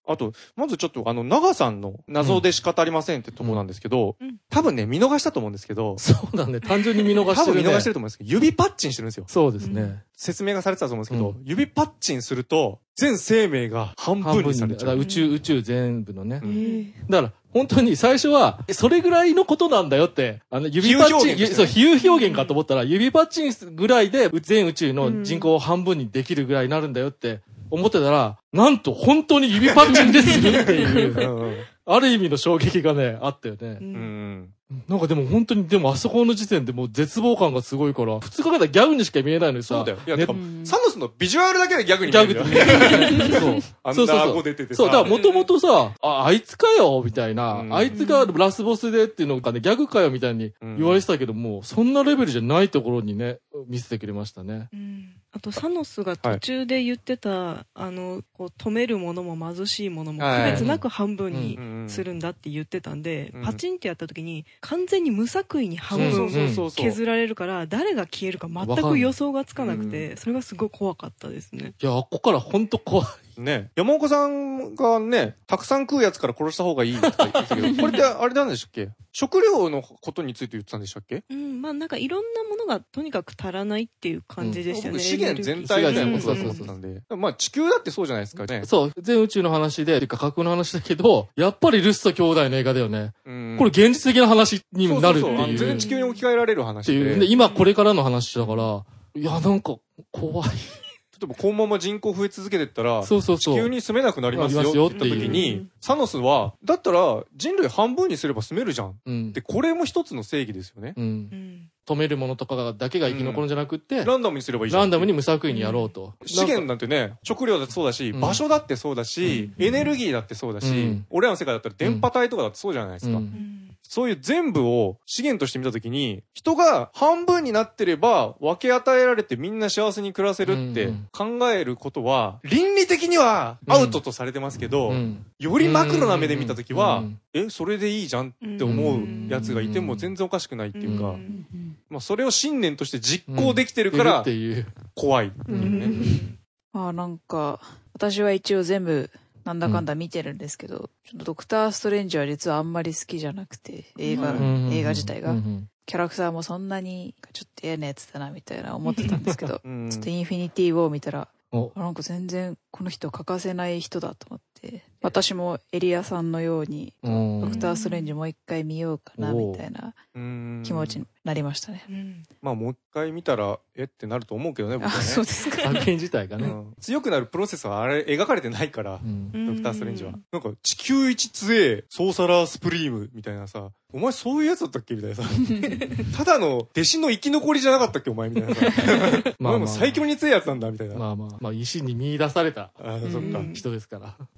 あと、まずちょっと長さんの謎で仕方ありませんってとこなんですけど、多分ね、見逃したと思うんですけど、 そうだね。単純に見逃してるね。 多分見逃してると思うんですけど、指パッチンしてるんですよ。 そうですね。 説明がされてたと思うんですけど、指パッチンすると、全生命が半分にされちゃう。 宇宙全部のね。だから、本当に最初は、それぐらいのことなんだよって、指パッチン、そう、比喩表現かと思ったら、指パッチンぐらいで全宇宙の人口を半分にできるぐらいになるんだよって思ってたら、なんと本当に指パッチンでするっていう、ある意味の衝撃がね、あったよね。なんかでも本当に、でもあそこの時点でもう絶望感がすごいから、普通かけたらギャグにしか見えないのにさ。 そうだよ。いや、サノスのビジュアルだけでギャグに見えるよ。ギャグって。そう。そう。そう、だからもともとさ、あいつかよみたいな、あいつがラスボスでっていうのがね、ギャグかよみたいに言われてたけども、そんなレベルじゃないところにね、見せてくれましたね。 あと、サノスが途中で言ってた、こう、止めるものも貧しいものも区別なく半分にするんだって言ってたんで、パチンってやった時に、完全に無作為に半分削られるから、誰が消えるか全く予想がつかなくて、それがすごい怖かったですね。 いや、ここからほんと怖い。 ね。山岡さんがね、たくさん食うやつから殺した方がいいとか言ってたけど、これってあれなんでしたっけ？食料のことについて言ってたんでしたっけ？ まあなんかいろんなものがとにかく足らないっていう感じでしたよね。 資源全体みたいなことだと思ってたんで。まあ地球だってそうじゃないですかね。 そう、全宇宙の話で、架空の話だけど、やっぱりルッソ兄弟の映画だよね。これ現実的な話にもなるっていう。 全然地球に置き換えられる話で。 今これからの話だから、いや、なんか怖い。 例えばこのまま人口増え続けてったら、 地球に住めなくなりますよって言った時に、サノスは、だったら人類半分にすれば住めるじゃん。で、これも一つの正義ですよね。 止めるものとかだけが生き残るんじゃなくて、 ランダムにすればいいじゃん。 ランダムに無作為にやろうと。 資源なんてね、食料だってそうだし、場所だってそうだし、エネルギーだってそうだし、俺らの世界だったら電波帯とかだってそうじゃないですか。そういう全部を資源として見たときに、人が半分になってれば分け与えられてみんな幸せに暮らせるって考えることは、倫理的にはアウトとされてますけど、よりマクロな目で見たときは、それでいいじゃんって思うやつがいても全然おかしくないっていうか、まあそれを信念として実行できてるから、怖いっていうね。 なんか、私は一応全部、なんだかんだ見てるんですけど、ちょっとドクターストレンジは実はあんまり好きじゃなくて、映画自体が。キャラクターもそんなに、ちょっと嫌なやつだなみたいな思ってたんですけど、ちょっとインフィニティ・ウォー見たら、なんか全然この人欠かせない人だと思って、私もエリアさんのように、ドクターストレンジもう一回見ようかなみたいな気持ちになりましたね。 まあもう一回見たら、ってなると思うけどね、僕はね。 そうですか。 作品自体がね。 強くなるプロセスはあれ描かれてないから、ドクターストレンジは。なんか地球一強え、ソーサラースプリームみたいなさ、お前そういうやつだったっけみたいなさ。ただの弟子の生き残りじゃなかったっけお前みたいなさ。まあ最強に強いやつなんだみたいな。 まあ石に見出された人ですから。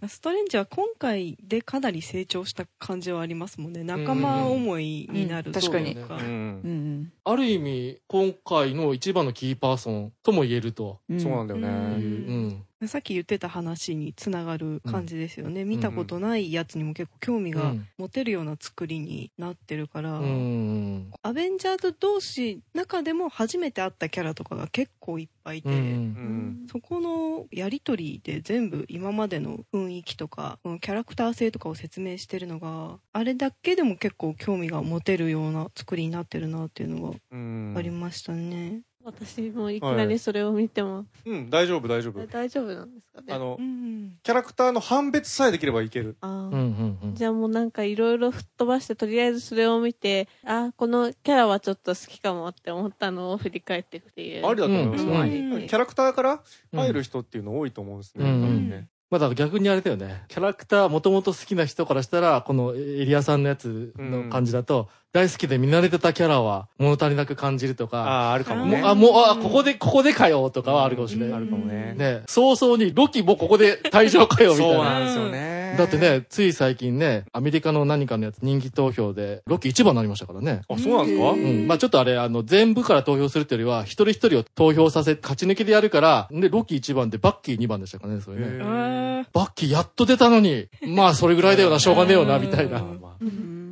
ストレンジは今回でかなり成長した感じはありますもんね。仲間思いになるというか。 ある意味、今回の一番のキーパーソンとも言えると。 そうなんだよね。 さっき言ってた話につながる感じですよね。見たことないやつにも結構興味が持てるような作りになってるから、アベンジャーズ同士中でも初めて会ったキャラとかが結構いっぱいいて、そこのやりとりで全部今までの雰囲気とか、キャラクター性とかを説明してるのが、あれだけでも結構興味が持てるような作りになってるなっていうのがありましたね。 私もいきなりそれを見ても。 大丈夫、大丈夫。 大丈夫なんですかね。 キャラクターの判別さえできればいける。 じゃあもうなんかいろいろ吹っ飛ばして、とりあえずそれを見て、このキャラはちょっと好きかもって思ったのを振り返っていくっていう。 ありだと思います。キャラクターから入る人っていうの多いと思うんですね。 まあだから逆にあれだよね。キャラクターもともと好きな人からしたら、このエリアさんのやつの感じだと、大好きで見慣れてたキャラは物足りなく感じるとか。 あるかもね。 ここでかよとかはあるかもしれない。 あるかもね。 ね、早々にロキもここで退場かよみたいな。 そうなんですよね。 だってね、つい最近ね、アメリカの何かのやつ人気投票で、ロキ1番になりましたからね。 あ、そうなんですか？ まあちょっとあれ、全部から投票するってよりは、一人一人を投票させ、勝ち抜きでやるから、で、ロキ1番でバッキー2番でしたかね、それね。バッキーやっと出たのに、まあそれぐらいだよな、しょうがねえよな、みたいな。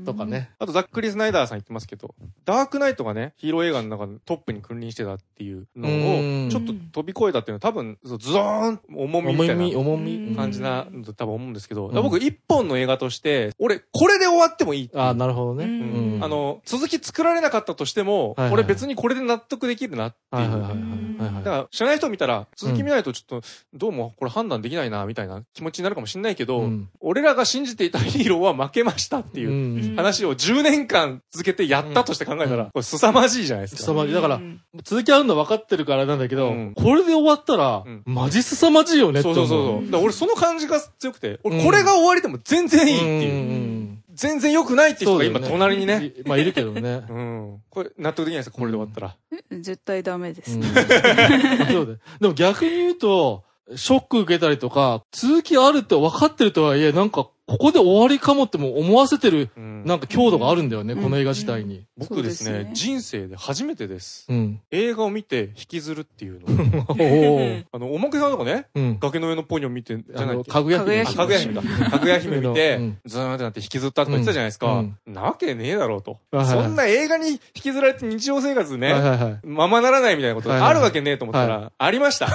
とかね。 あとザックリー・スナイダーさん言ってますけど、ダークナイトがね、ヒーロー映画の中のトップに君臨してたっていうのを、ちょっと飛び越えたっていうのは多分、ズドーン重みみたいな感じなのと多分思うんですけど、僕一本の映画として、俺、これで終わってもいいっていう。 あ、なるほどね。 続き作られなかったとしても、俺別にこれで納得できるなっていう。だから、知らない人見たら、続き見ないとちょっと、どうもこれ判断できないな、みたいな気持ちになるかもしれないけど、俺らが信じていたヒーローは負けましたっていう話を10年間続けてやったとして考えたら、これ凄まじいじゃないですか。 凄まじい。だから、続きあるの分かってるからなんだけど、これで終わったら、マジ凄まじいよねって思う。 そう。だから俺その感じが強くて、俺これが終わりでも全然いいっていう。全然良くないっていう人が今隣にね。 まあいるけどね。 これ納得できないですか、これで終わったら。 絶対ダメです。 そうだ。でも逆に言うと、ショック受けたりとか、続きあるって分かってるとはいえ、なんか、ここで終わりかもっても思わせてる、なんか強度があるんだよね、この映画自体に。 僕ですね、人生で初めてです。映画を見て引きずるっていうの。おまけさんとかね、崖の上のポニョ見て、じゃないっけ、 かぐや姫かぐや姫見て、ずーんってなって引きずったとか言ってたじゃないですか。なわけねえだろうと。そんな映画に引きずられて日常生活ね、ままならないみたいなことがあるわけねえと思ったら、ありました。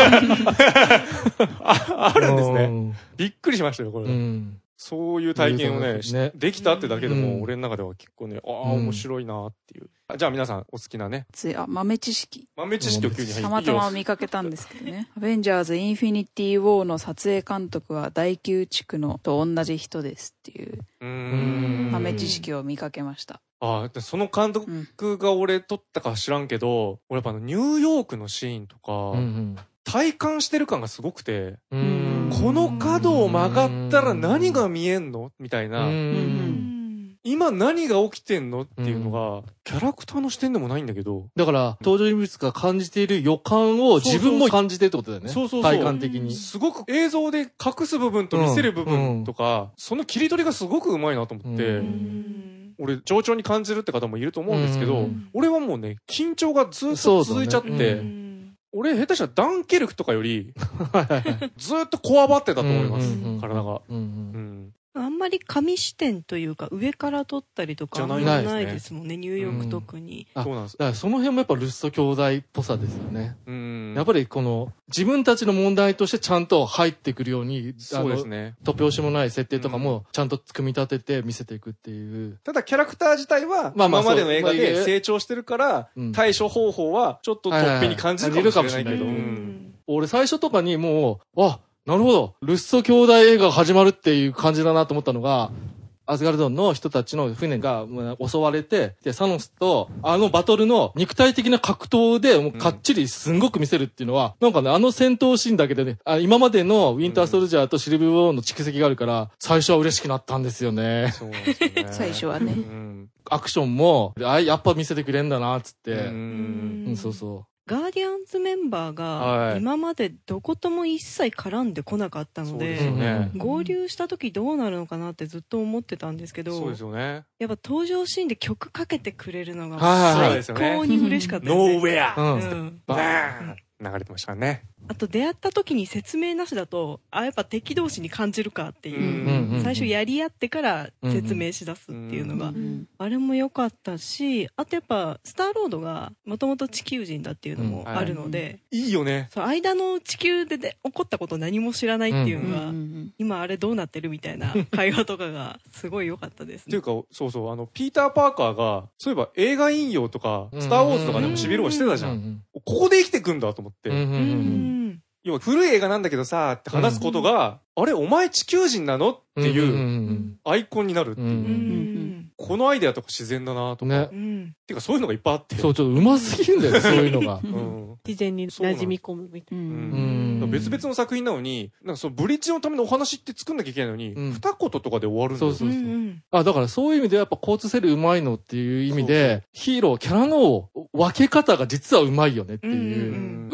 あるんですね。びっくりしましたよ、これ。そういう体験をね、できたってだけでも、俺の中では結構ね、面白いなっていう。じゃあ皆さんお好きなね。 豆知識。 豆知識を急に入ってたまたま見かけたんですけどね。アベンジャーズ・インフィニティ・ウォーの撮影監督は第9地区のと同じ人ですっていう豆知識を見かけました。 その監督が俺撮ったか知らんけど、俺やっぱニューヨークのシーンとか、体感してる感がすごくて、この角を曲がったら何が見えんのみたいな、今何が起きてんのっていうのが、キャラクターの視点でもないんだけど。 だから、登場人物が感じている予感を自分も感じてるってことだよね。そう。体感的に。 すごく映像で隠す部分と見せる部分とか、その切り取りがすごくうまいなと思って、俺、冗長に感じるって方もいると思うんですけど、俺はもうね、緊張がずっと続いちゃって、俺、下手したらダンケルクとかより、ずっとこわばってたと思います、体が。 あんまり紙視点というか、上から撮ったりとかないですもんね、ニューヨーク特に。 そうなんです。だからその辺もやっぱルッソ兄弟っぽさですよね。やっぱりこの、自分たちの問題としてちゃんと入ってくるように、 そうですね。 突拍子もない設定とかもちゃんと組み立てて見せていくっていう。 ただキャラクター自体は、今までの映画で成長してるから、対処方法はちょっと突飛に感じるかもしれないけど。 俺最初とかにもう、なるほど。ルッソ兄弟映画が始まるっていう感じだなと思ったのが、アスガルドンの人たちの船が襲われて、で、サノスとバトルの肉体的な格闘でもうかっちりすんごく見せるっていうのは、なんかね、戦闘シーンだけでね、今までのウィンターソルジャーとシルビー・ウォーの蓄積があるから、最初は嬉しくなったんですよね。 そうですよね。 最初はね。 アクションも、やっぱ見せてくれんだな、つって。そうそう。 ガーディアンズメンバーが今までどことも一切絡んでこなかったので、合流した時どうなるのかなってずっと思ってたんですけど、 そうですよね。 やっぱ登場シーンで曲かけてくれるのが最高に嬉しかったですね。 ノーウェアバーン流れてましたね。 あと出会った時に説明なしだと、やっぱ敵同士に感じるかっていう、最初やり合ってから説明しだすっていうのが、あれも良かったし、あとやっぱスターロードがもともと地球人だっていうのもあるので、 いいよね。 そう、間の地球で起こったこと何も知らないっていうのが、今あれどうなってるみたいな会話とかがすごい良かったですね。 っていうか、そうそう、ピーター・パーカーが、そういえば映画引用とか、スター・ウォーズとかでもシビルをしてたじゃん。ここで生きてくんだと思って。要は古い映画なんだけどさって話すことが、あれお前地球人なのっていうアイコンになるっていう。このアイデアとか自然だなとか。てかそういうのがいっぱいあって。 そう、ちょっと上手すぎるんだよ、そういうのが。 事前に馴染み込むみたいな。 別々の作品なのに、なんかそのブリッジのためのお話って作んなきゃいけないのに、二言とかで終わるんだよ。 そう。だからそういう意味でやっぱ交通整理上手いのっていう意味で、ヒーロー、キャラの分け方が実は上手いよねっていう。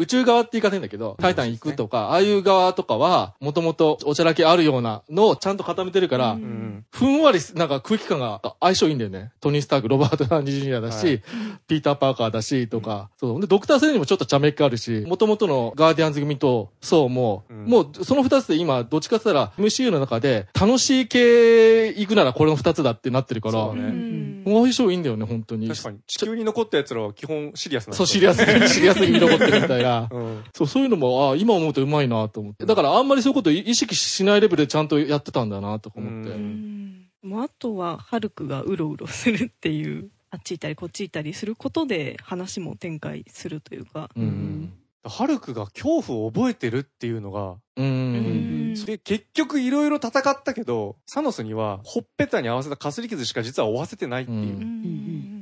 宇宙側って言い方いいんだけど、タイタン行くとか、ああいう側とかは、もともとおちゃらけあるようなのをちゃんと固めてるから、ふんわりなんか空気感が相性いいんだよね。トニー・スターク、ロバート・ダウニー・ジュニアだし、ピーター・パーカーだし、とか。そう。で、ドクター・ストレンジもちょっと茶目っ気あるし、もともとのガーディアンズ組と、そうもう、もうその二つで今、どっちかって言ったら、MCU の中で、楽しい系行くならこれの二つだってなってるから、相性いいんだよね、本当に。 確かに。地球に残った奴らは基本シリアスなんそう、シリアスに残ってるみたいな。そういうのも、今思うとうまいなと思って。だからあんまりそういうこと意識しないレベルでちゃんとやってたんだなとか思って。 あとは、ハルクがうろうろするっていう、あっち行ったりこっち行ったりすることで話も展開するというか。 ハルクが恐怖を覚えてるっていうのが、それ結局いろいろ戦ったけど、サノスにはほっぺたに合わせたかすり傷しか実は負わせてないっていう。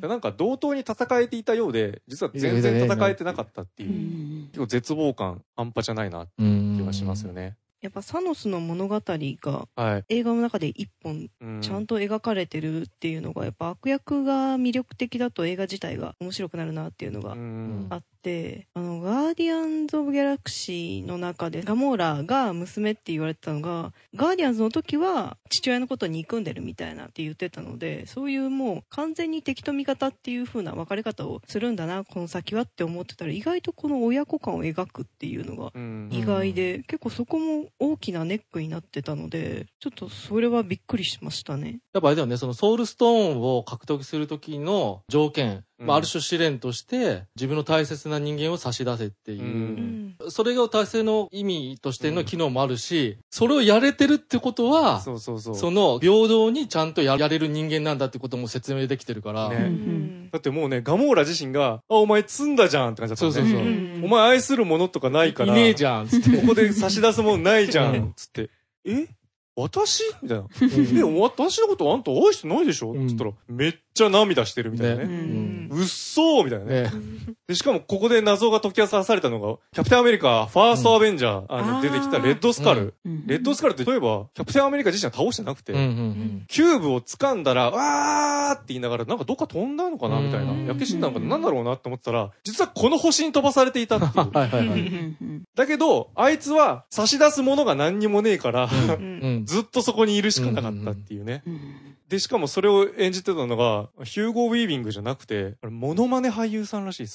なんか同等に戦えていたようで、実は全然戦えてなかったっていう。結構絶望感半端じゃないなっていう気がしますよね。 やっぱサノスの物語が映画の中で一本ちゃんと描かれてるっていうのがやっぱ悪役が魅力的だと映画自体が面白くなるなっていうのがあって、ガーディアンズ・オブ・ギャラクシーの中でガモーラが娘って言われてたのが、ガーディアンズの時は父親のことを憎んでるみたいなって言ってたので、そういうもう完全に敵と味方っていう風な分かれ方をするんだなこの先はって思ってたら、意外とこの親子感を描くっていうのが意外で、結構そこも大きなネックになってたので、ちょっとそれはびっくりしましたね。 やっぱあれだよね、そのソウルストーンを獲得する時の条件、ある種試練として自分の大切な人間を差し出せっていう、それが達成の意味としての機能もあるし、それをやれてるってことは、その平等にちゃんとやれる人間なんだってことも説明できてるから、 だってもうね、ガモーラ自身が、お前積んだじゃんって感じだったね。お前愛するものとかないから、 いねえじゃんつって、 ここで差し出すものないじゃんつって、私みたいな。私のことあんた愛してないでしょつったら、めっちゃ涙してるみたいなね。うっそーみたいなね。で、しかもここで謎が解き明かされたのが、キャプテンアメリカ、ファーストアベンジャー、出てきたレッドスカル。レッドスカルって例えば、キャプテンアメリカ自身は倒してなくて、キューブを掴んだら、わーって言いながら、なんかどっか飛んだのかなみたいな。焼け死んだのかななんだろうなって思ってたら、実はこの星に飛ばされていたっていう。だけど、あいつは差し出すものが何にもねえから、ずっとそこにいるしかなかったっていうね。で、しかもそれを演じてたのが、ヒューゴ・ウィービングじゃなくて、モノマネ俳優さんらしいです。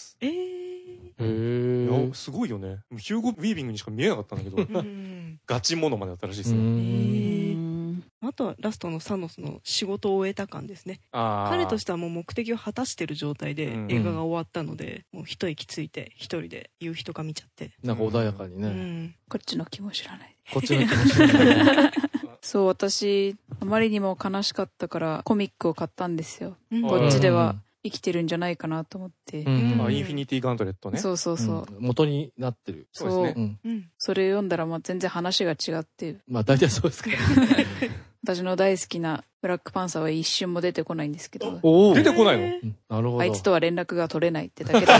すごいよね。ヒューゴ・ウィービングにしか見えなかったんだけど、ガチモノマネだったらしいですね。 あとはラストのサノスの仕事を終えた感ですね。彼としてはもう目的を果たしてる状態で映画が終わったので、もう一息ついて一人で夕日とか見ちゃって。 なんか穏やかにね。 こっちの気も知らない。 こっちの気も知らない。 そう、私、あまりにも悲しかったからコミックを買ったんですよ。こっちでは生きてるんじゃないかなと思って。インフィニティガントレットね。 そうそうそう。 元になってる。 そうですね。それ読んだら全然話が違って。 まあ大体そうですけど。 私の大好きなブラックパンサーは一瞬も出てこないんですけど。 出てこないの？ なるほど。 あいつとは連絡が取れないってだけで。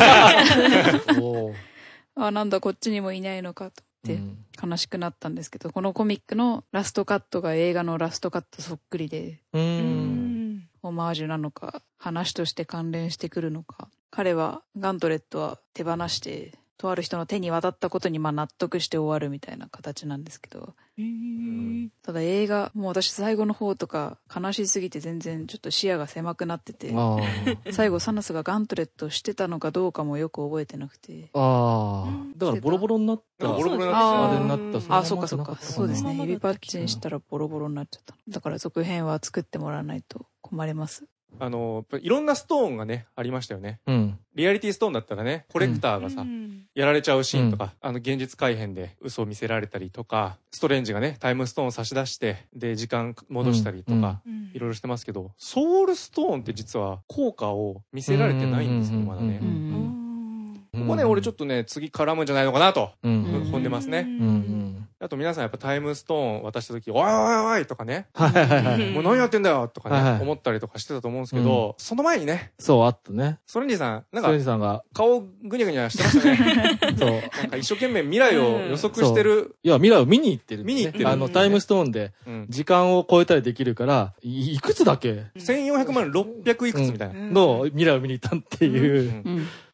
なんだこっちにもいないのかと。悲しくなったんですけど、このコミックのラストカットが映画のラストカットそっくりで、オマージュなのか話として関連してくるのか、彼はガントレットは手放してとある人の手に渡ったことに納得して終わるみたいな形なんですけど、ただ映画もう私最後の方とか悲しすぎて全然ちょっと視野が狭くなってて、最後サノスがガントレットしてたのかどうかもよく覚えてなくて、 だからボロボロになったあれになった。 そうかそうですね。指パッチンしたらボロボロになっちゃった。だから続編は作ってもらわないと困ります。 いろんなストーンがね、ありましたよね。リアリティストーンだったらね、コレクターがさ、やられちゃうシーンとか、現実改変で嘘を見せられたりとか、ストレンジがね、タイムストーンを差し出して、で、時間戻したりとか、いろいろしてますけど、ソウルストーンって実は効果を見せられてないんですよ、まだね。ここね、俺ちょっとね、次絡むんじゃないのかなと、踏んでますね。あと皆さんやっぱタイムストーン渡した時、おいおいおいとかね、もう何やってんだよとかね、思ったりとかしてたと思うんですけど、その前にね、 そう、あったね。 ソレンジさん、なんか、顔ぐにゃぐにゃしてましたね。そう。なんか一生懸命未来を予測してる。 いや、未来を見に行ってる。 見に行ってる。 タイムストーンで、時間を超えたりできるから、いくつだっけ ?1400 万600いくつみたいな。 の未来を見に行ったっていう。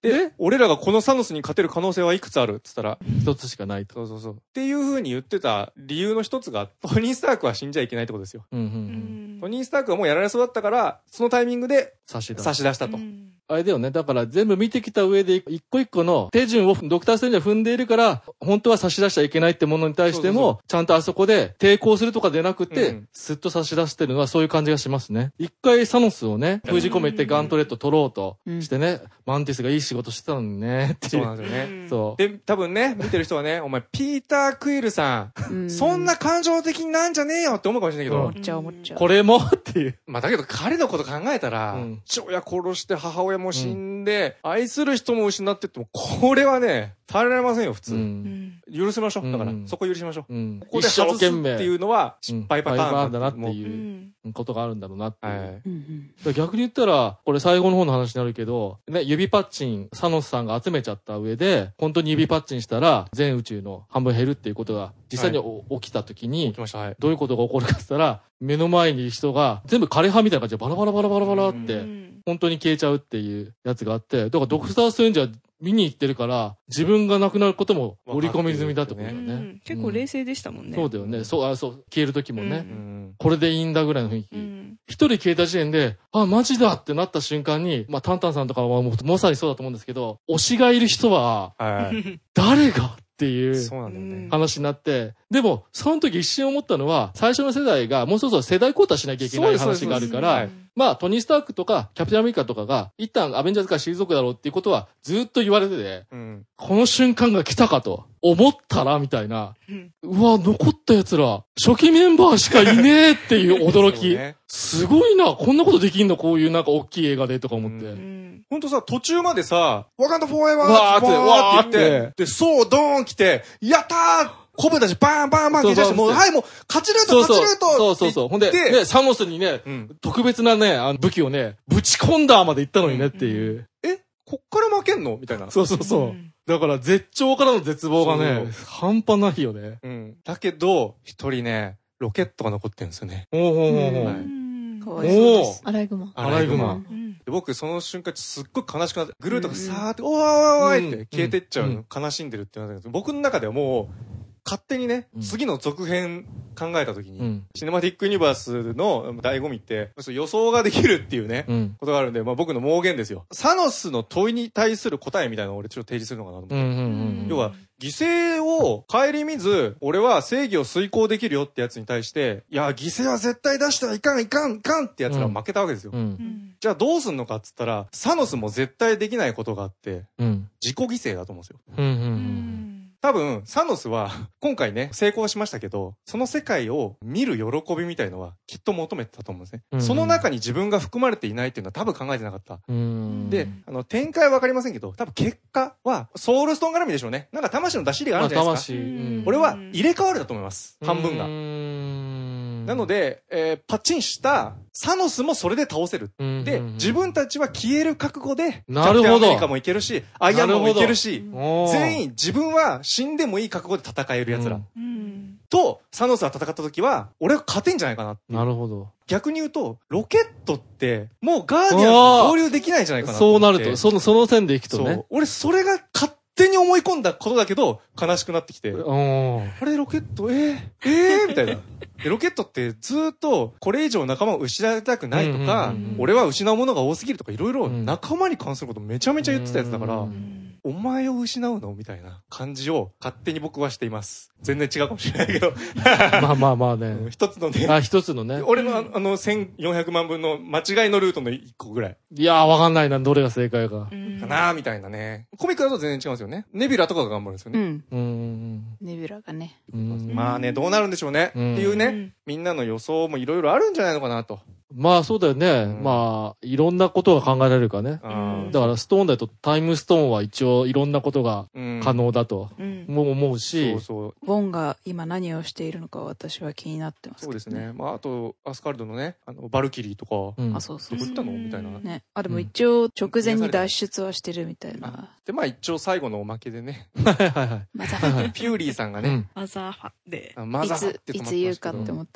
で、俺らがこのサノスに勝てる可能性はいくつあるって言ったら、 一つしかないと。 そうそうそう。っていう風に言ってた理由の一つが、トニー・スタークは死んじゃいけないってことですよ。トニー・スタークはもうやられそうだったから、そのタイミングで差し出したと。 あれだよね。だから全部見てきた上で一個一個の手順をドクターストレンジは踏んでいるから、本当は差し出しちゃいけないってものに対しても、ちゃんとあそこで抵抗するとかでなくて、スッと差し出してるのはそういう感じがしますね。一回サノスをね、封じ込めてガントレット取ろうとしてね、マンティスがいい仕事してたのにね、っていう。 そうなんですよね。 そう。 で、多分ね、見てる人はね、お前、ピーター・クイルさん、そんな感情的になんじゃねえよって思うかもしれないけど、 思っちゃう。 これもっていう。 まあだけど彼のこと考えたら、父親殺して母親も死んで、愛する人も失ってっても、これはね、耐えられませんよ、普通。許しましょう。だから、そこ許しましょう。ここで外すっていうのは、失敗パターンだなっていうことがあるんだろうなっていう。逆に言ったら、これ最後の方の話になるけど、ね、指パッチン、サノスさんが集めちゃった上で、本当に指パッチンしたら、全宇宙の半分減るっていうことが、実際に起きた時に、どういうことが起こるかって言ったら、目の前に人が全部枯葉みたいな感じでバラバラバラバラバラって、本当に消えちゃうっていうやつがあって、だからドクターストレンジは見に行ってるから、自分が亡くなることも織り込み済みだってことだよね。 結構冷静でしたもんね。 そうだよね。そう、消える時もね。これでいいんだぐらいの雰囲気。一人消えた時点で、あ、マジだってなった瞬間に、まあ、タンタンさんとかはもうまさにそうだと思うんですけど、推しがいる人は、誰がっていう話になって、でも、その時一瞬思ったのは、最初の世代がもうそろそろ世代交代しなきゃいけない話があるから、まあ、トニー・スタークとか、キャプテン・アメリカとかが、一旦アベンジャーズから退くだろうっていうことは、ずっと言われてて、この瞬間が来たかと、思ったら、みたいな、うわ、残った奴ら、初期メンバーしかいねえっていう驚き。すごいな、こんなことできんのこういうなんか大きい映画でとか思って。 ほんとさ、途中までさ、ワカンダ・フォーエバーって言って、で、そう、ドーン来て、やったーコブだし、バーンバーンバーン消えちゃして、もう、はい、もう、勝ちルートそう。ほんで、ね、サノスにね、特別なね、武器をね、ぶち込んだまで行ったのにねっていう。 こっから負けんのみたいな。 そう。だから、絶頂からの絶望がね、半端ないよね。 だけど、一人ね、ロケットが残ってるんですよね。 かわいそうです。 アライグマ。 僕、その瞬間、すっごい悲しくなって、グルートがさーって、おいって消えてっちゃうの、悲しんでるって言うんだけど、僕の中ではもう、勝手にね、次の続編考えたときに、シネマティックユニバースの醍醐味って、予想ができるっていうね、ことがあるんで、まあ僕の妄言ですよ。サノスの問いに対する答えみたいなのを俺ちょっと提示するのかなと思って。要は、犠牲を顧みず、俺は正義を遂行できるよってやつに対して、いや、犠牲は絶対出してはいかんってやつらは負けたわけですよ。じゃあどうすんのかっつったら、サノスも絶対できないことがあって、自己犠牲だと思うんですよ。多分、サノスは、今回ね、成功しましたけど、その世界を見る喜びみたいのは、きっと求めてたと思うんですね。その中に自分が含まれていないっていうのは多分考えてなかった。で、展開はわかりませんけど、多分結果は、ソウルストーン絡みでしょうね。なんか魂の出し入れがあるんじゃないですか。俺は入れ替わるだと思います。半分が。なので、パチンしたサノスもそれで倒せる。で、自分たちは消える覚悟で、キャプテンアメリカもいけるし、アイアンマンもいけるし、全員自分は死んでもいい覚悟で戦える奴ら。と、サノスが戦った時は、俺は勝てんじゃないかなっていう。 なるほど。 逆に言うと、ロケットって、もうガーディアンと合流できないんじゃないかなそうなると、その線でいくとね。 俺、それが勝手に思い込んだことだけど、悲しくなってきて。あれ、ロケット、みたいな。ロケットってずっと、これ以上仲間を失いたくないとか、俺は失うものが多すぎるとか、いろいろ仲間に関することめちゃめちゃ言ってたやつだから、お前を失うのみたいな感じを勝手に僕はしています。全然違うかもしれないけど。 まあね。 一つのね。 一つのね。 俺の1400万分の間違いのルートの一個ぐらい。 いやーわかんないな、どれが正解か。 かなーみたいなね。コミックだと全然違うんですよね。ネビュラとかが頑張るんですよね。 ネビュラがね。 まあね、どうなるんでしょうね。っていうね、みんなの予想もいろいろあるんじゃないのかなと。 まあそうだよね。まあ、いろんなことが考えられるからね。だからストーンだとタイムストーンは一応いろんなことが可能だとも思うし。 ボンが今何をしているのか私は気になってます。 そうですね。まああと、アスカルドのね、バルキリーとか。 そう。 どこ行ったのみたいな。 ね。でも一応直前に脱出はしてるみたいな。 で、まあ一応最後のおまけでね。 マザーファ。 ピューリーさんがね。 マザーファで。 マザーファっていつ言うかって思ってたら。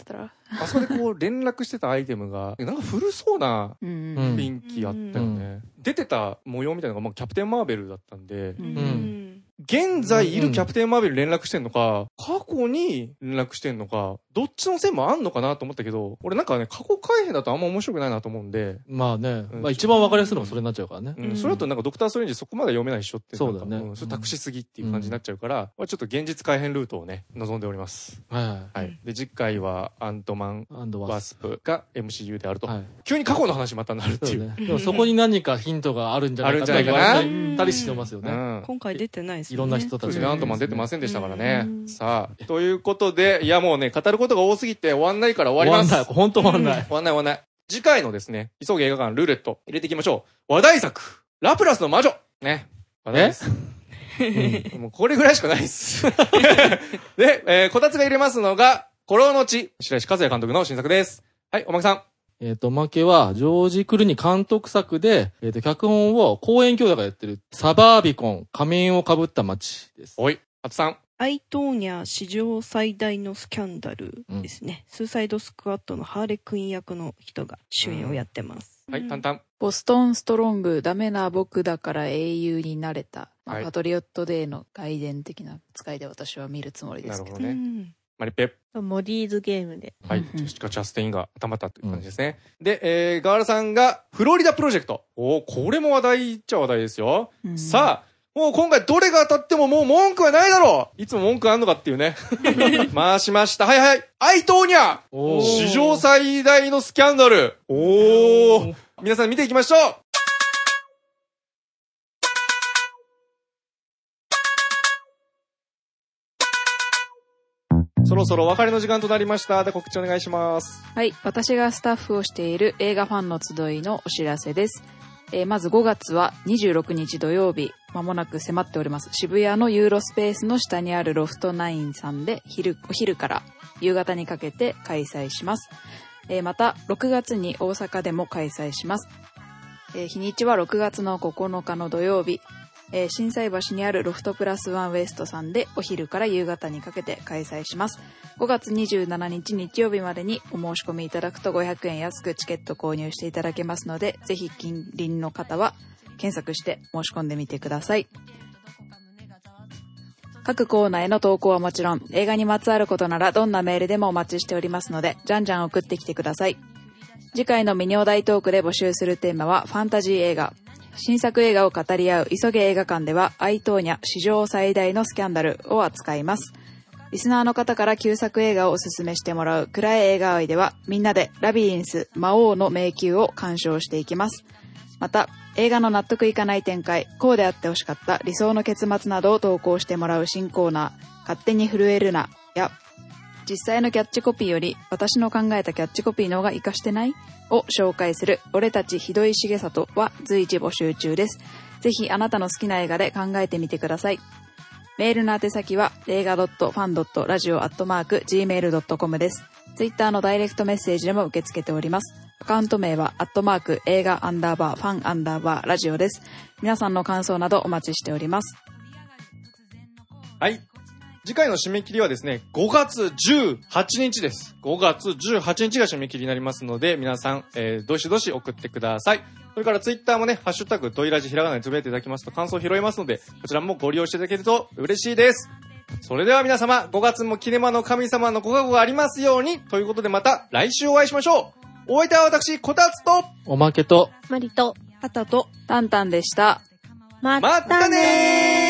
あそこでこう連絡してたアイテムが、なんか古そうなうん雰囲気あったよね。出てた模様みたいなのが、まあ、キャプテンマーベルだったんで、現在いるキャプテンマーベル連絡してんのか、過去に連絡してんのか、どっちの線もあんのかなと思ったけど、俺なんかね、過去改変だとあんま面白くないなと思うんで。 まあね、まあ一番わかりやすいのがそれになっちゃうからね。 それだとなんかドクターストレンジそこまで読めないっしょって。 そうだね。 それ託しすぎっていう感じになっちゃうから、ちょっと現実改変ルートをね、望んでおります。はい。で、次回はアントマン、ワスプが MCU であると。急に過去の話またなるっていう。 でもそこに何かヒントがあるんじゃないかと言われたりしてますよね。 今回出てないですよね。いろんな人たちが。アントマン出てませんでしたからね。さあ、ということで、いやもうね、語ることが多すぎて終わんないから終わります。 終わんない。本当終わんない。 終わんない。次回のですね、急げ映画館ルーレット入れていきましょう。話題作、ラプラスの魔女。ね。話題です。もうこれぐらいしかないです。で、こたつが入れますのが、孤狼の血、白石和也監督の新作です。はい、おまけさん。 おまけは、ジョージ・クルニ監督作で、脚本を公園兄弟がやってる、サバービコン、仮面を被った街です。 おい、あとさん。 アイトーニャ史上最大のスキャンダルですね。スーサイドスクワットのハーレクイン役の人が主演をやってます。 はい、タンタン。 ボストンストロング、ダメな僕だから英雄になれた。パトリオットデーの外伝的な使いで私は見るつもりですけど。 なるほどね。マリペ。 モディーズゲームで。 はい。ジェシカ・チャステインがたまったという感じですね。で、ガーラさんがフロリダプロジェクト。これも話題っちゃ話題ですよ。さあ、もう今回どれが当たってももう文句はないだろう。いつも文句あんのかっていうね。回しました。はい。アイトーニャ史上最大のスキャンダル。皆さん見ていきましょう。そろそろお別れの時間となりました。で、告知お願いします。 はい。私がスタッフをしている映画ファンの集いのお知らせです。まず5月は26日土曜日、まもなく迫っております。渋谷のユーロスペースの下にあるロフト9さんでお昼から夕方にかけて開催します。また6月に大阪でも開催します。日にちは6月の9日の土曜日、心斎橋にあるロフトプラスワンウエストさんでお昼から夕方にかけて開催します。5月27日日曜日までにお申し込みいただくと500円安くチケット購入していただけますので、ぜひ近隣の方は検索して申し込んでみてください。各コーナーへの投稿はもちろん、映画にまつわることならどんなメールでもお待ちしておりますので、じゃんじゃん送ってきてください。次回のミニお題トークで募集するテーマはファンタジー映画。新作映画を語り合う急げ映画館では、アイトーニャ史上最大のスキャンダルを扱います。リスナーの方から旧作映画をおすすめしてもらう暗い映画愛では、みんなでラビリンス魔王の迷宮を鑑賞していきます。また、映画の納得いかない展開、こうであってほしかった理想の結末などを投稿してもらう新コーナー、勝手に震えるなや、実際のキャッチコピーより私の考えたキャッチコピーの方が活かしてないを紹介する俺たちひどい重里は随時募集中です。ぜひあなたの好きな映画で考えてみてください。メールの宛先は映画.fan.radio@gmail.com です。ツイッターのダイレクトメッセージでも受け付けております。アカウント名は映画_ファンラジオです。皆さんの感想などお待ちしております。 はい。次回の締め切りはですね、5月18日です。5月18日が締め切りになりますので、皆さん、どしどし送ってください。それからツイッターもね、ハッシュタグ、ドイラジひらがなでつぶやいていただきますと感想を拾えますので、こちらもご利用していただけると嬉しいです。それでは皆様、5月もキネマの神様のご加護がありますように、ということでまた来週お会いしましょう。お相手は私、こたつと、 おまけと、 マリと、 パタと、 タンタンでした。 またねー。